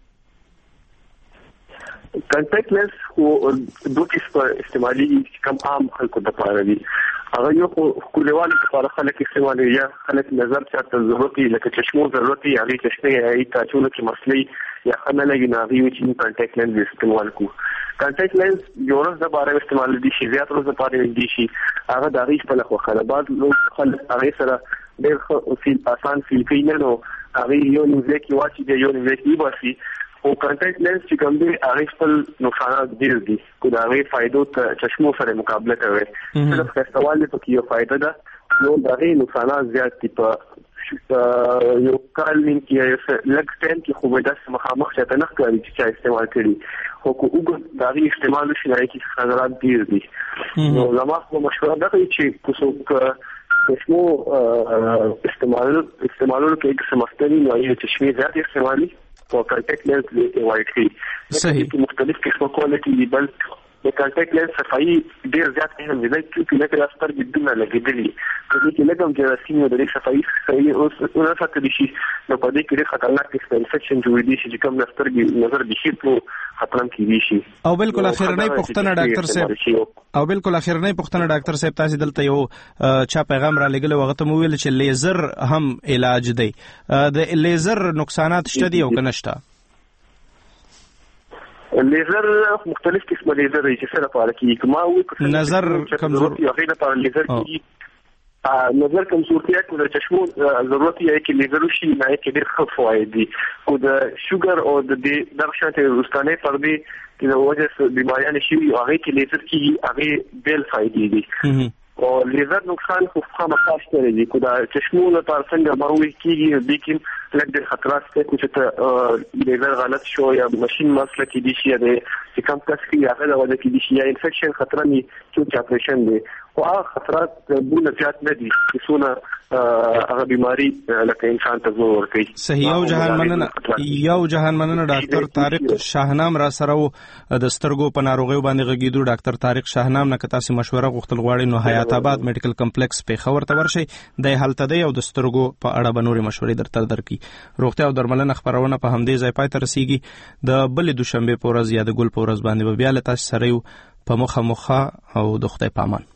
کانټیکټ لینس خو دوه قسمه استعمالي کم عام خلکو د پاره دي هغه یو کلیوالو لپاره خلک استعمالي یا خلک نظر چاته ضرورتي لکه چشمو ضرورتي هغه چشمه ای تاسو کې مسلې یا خنه لګي ناغي چې کانټیکټ لینس استعمال کو کانټیکټ لینس یو ورځ د باره استعمال دي شي زیات ورځ د پاره دي شي هغه د هغه په لخوا خلبات نو خلک هغه سره ډېر فیل آسان فیل کوي نو هغه یو نیمه کې واچي دی یو نیمه کې باسي او کانټیکټ لینس چې کوم دی هغه خپل نقصانات ډیر دي کو دا غي فائدو ته چشمو سره مقابله کوي صرف خستوال په کې یو فائدہ ده نو دا غي نقصانات زیات دي په یو کال من کې لږ ټایم کې خو به د مخامخ چاته نه کوي چې استعمال کړي خو کو وګ دا غي استعمال شي نه کې خطرات ډیر دي نو زما خو مشوره ده چې کوڅو چشمو استعمالولو کې سمستري نو یې چشمه زیات استعمالي او کانټیکټ لینس له وایټ کی صحیح مختلف قسمه کوالټي دي بل د کانټیکټ لینس صفایي ډیر زیات اهم دي چې لکه راستر بدون لګیدلی دې کې لګم جراثیم د صفایي اوس نه ساتل شي نو په دې کې خطرناک انفیکشن جوړېږي چې کوم نسترګي نظر بشي په خطرم کې شي. او بالکل اخرنۍ پوښتنه ډاکټر صاحب تاسو دلته یو چا پیغام را لګل وغه ته ویل چې لیزر هم علاج دی. د لیزر نقصانات شته دي او کنه شته؟ لیزر مختلف قسمه لیزر چې سره لپاره کې ما وایي نظر کمزور یو غیر لپاره لیزر کې نظر کمزورتیا کو د چشمو ضرورت یې کې لیزر شي نه کې ډېر ښه فواید دي او د شوګر او د دغه شانته روستانه پردي چې د وجه بیماریان شي هغه کې لیزر کې هغه بیل فائدې دي او لیزر نقصان خو خامخا شته دي کو د چشمو لپاره څنګه مروي کېږي د کې لږ ډېر خطرات شته چې لیزر غلط شو یا ماشين مسله کې دي شي د کم کس کې هغه د وجه کې دي شي یا انفیکشن خطر نه چې اپریشن دي او هغه خطرات بونه زیات نه دي چې څونه هغه بیماری لکه انسان ته زور کوي. صحیح. یو جهان مننه ډاکټر طارق شاهنام را سره د سترګو په ناروغیو باندې غږیدو. ډاکټر طارق شاهنام نه کته سي مشوره غوښتل غواړي نو حیات آباد میډیکل کمپلیکس په خبر ته ورشي د حالت دی او د سترګو په اړه بنوري مشورې درکې. روغتیا او درملنه خبرونه په همدې ځای پای ته رسیږي. د بلې دوشنبه په ورځ یا د ګل په ورځ باندې بیا له تاسو سره یو په مخه او د خدای پامان.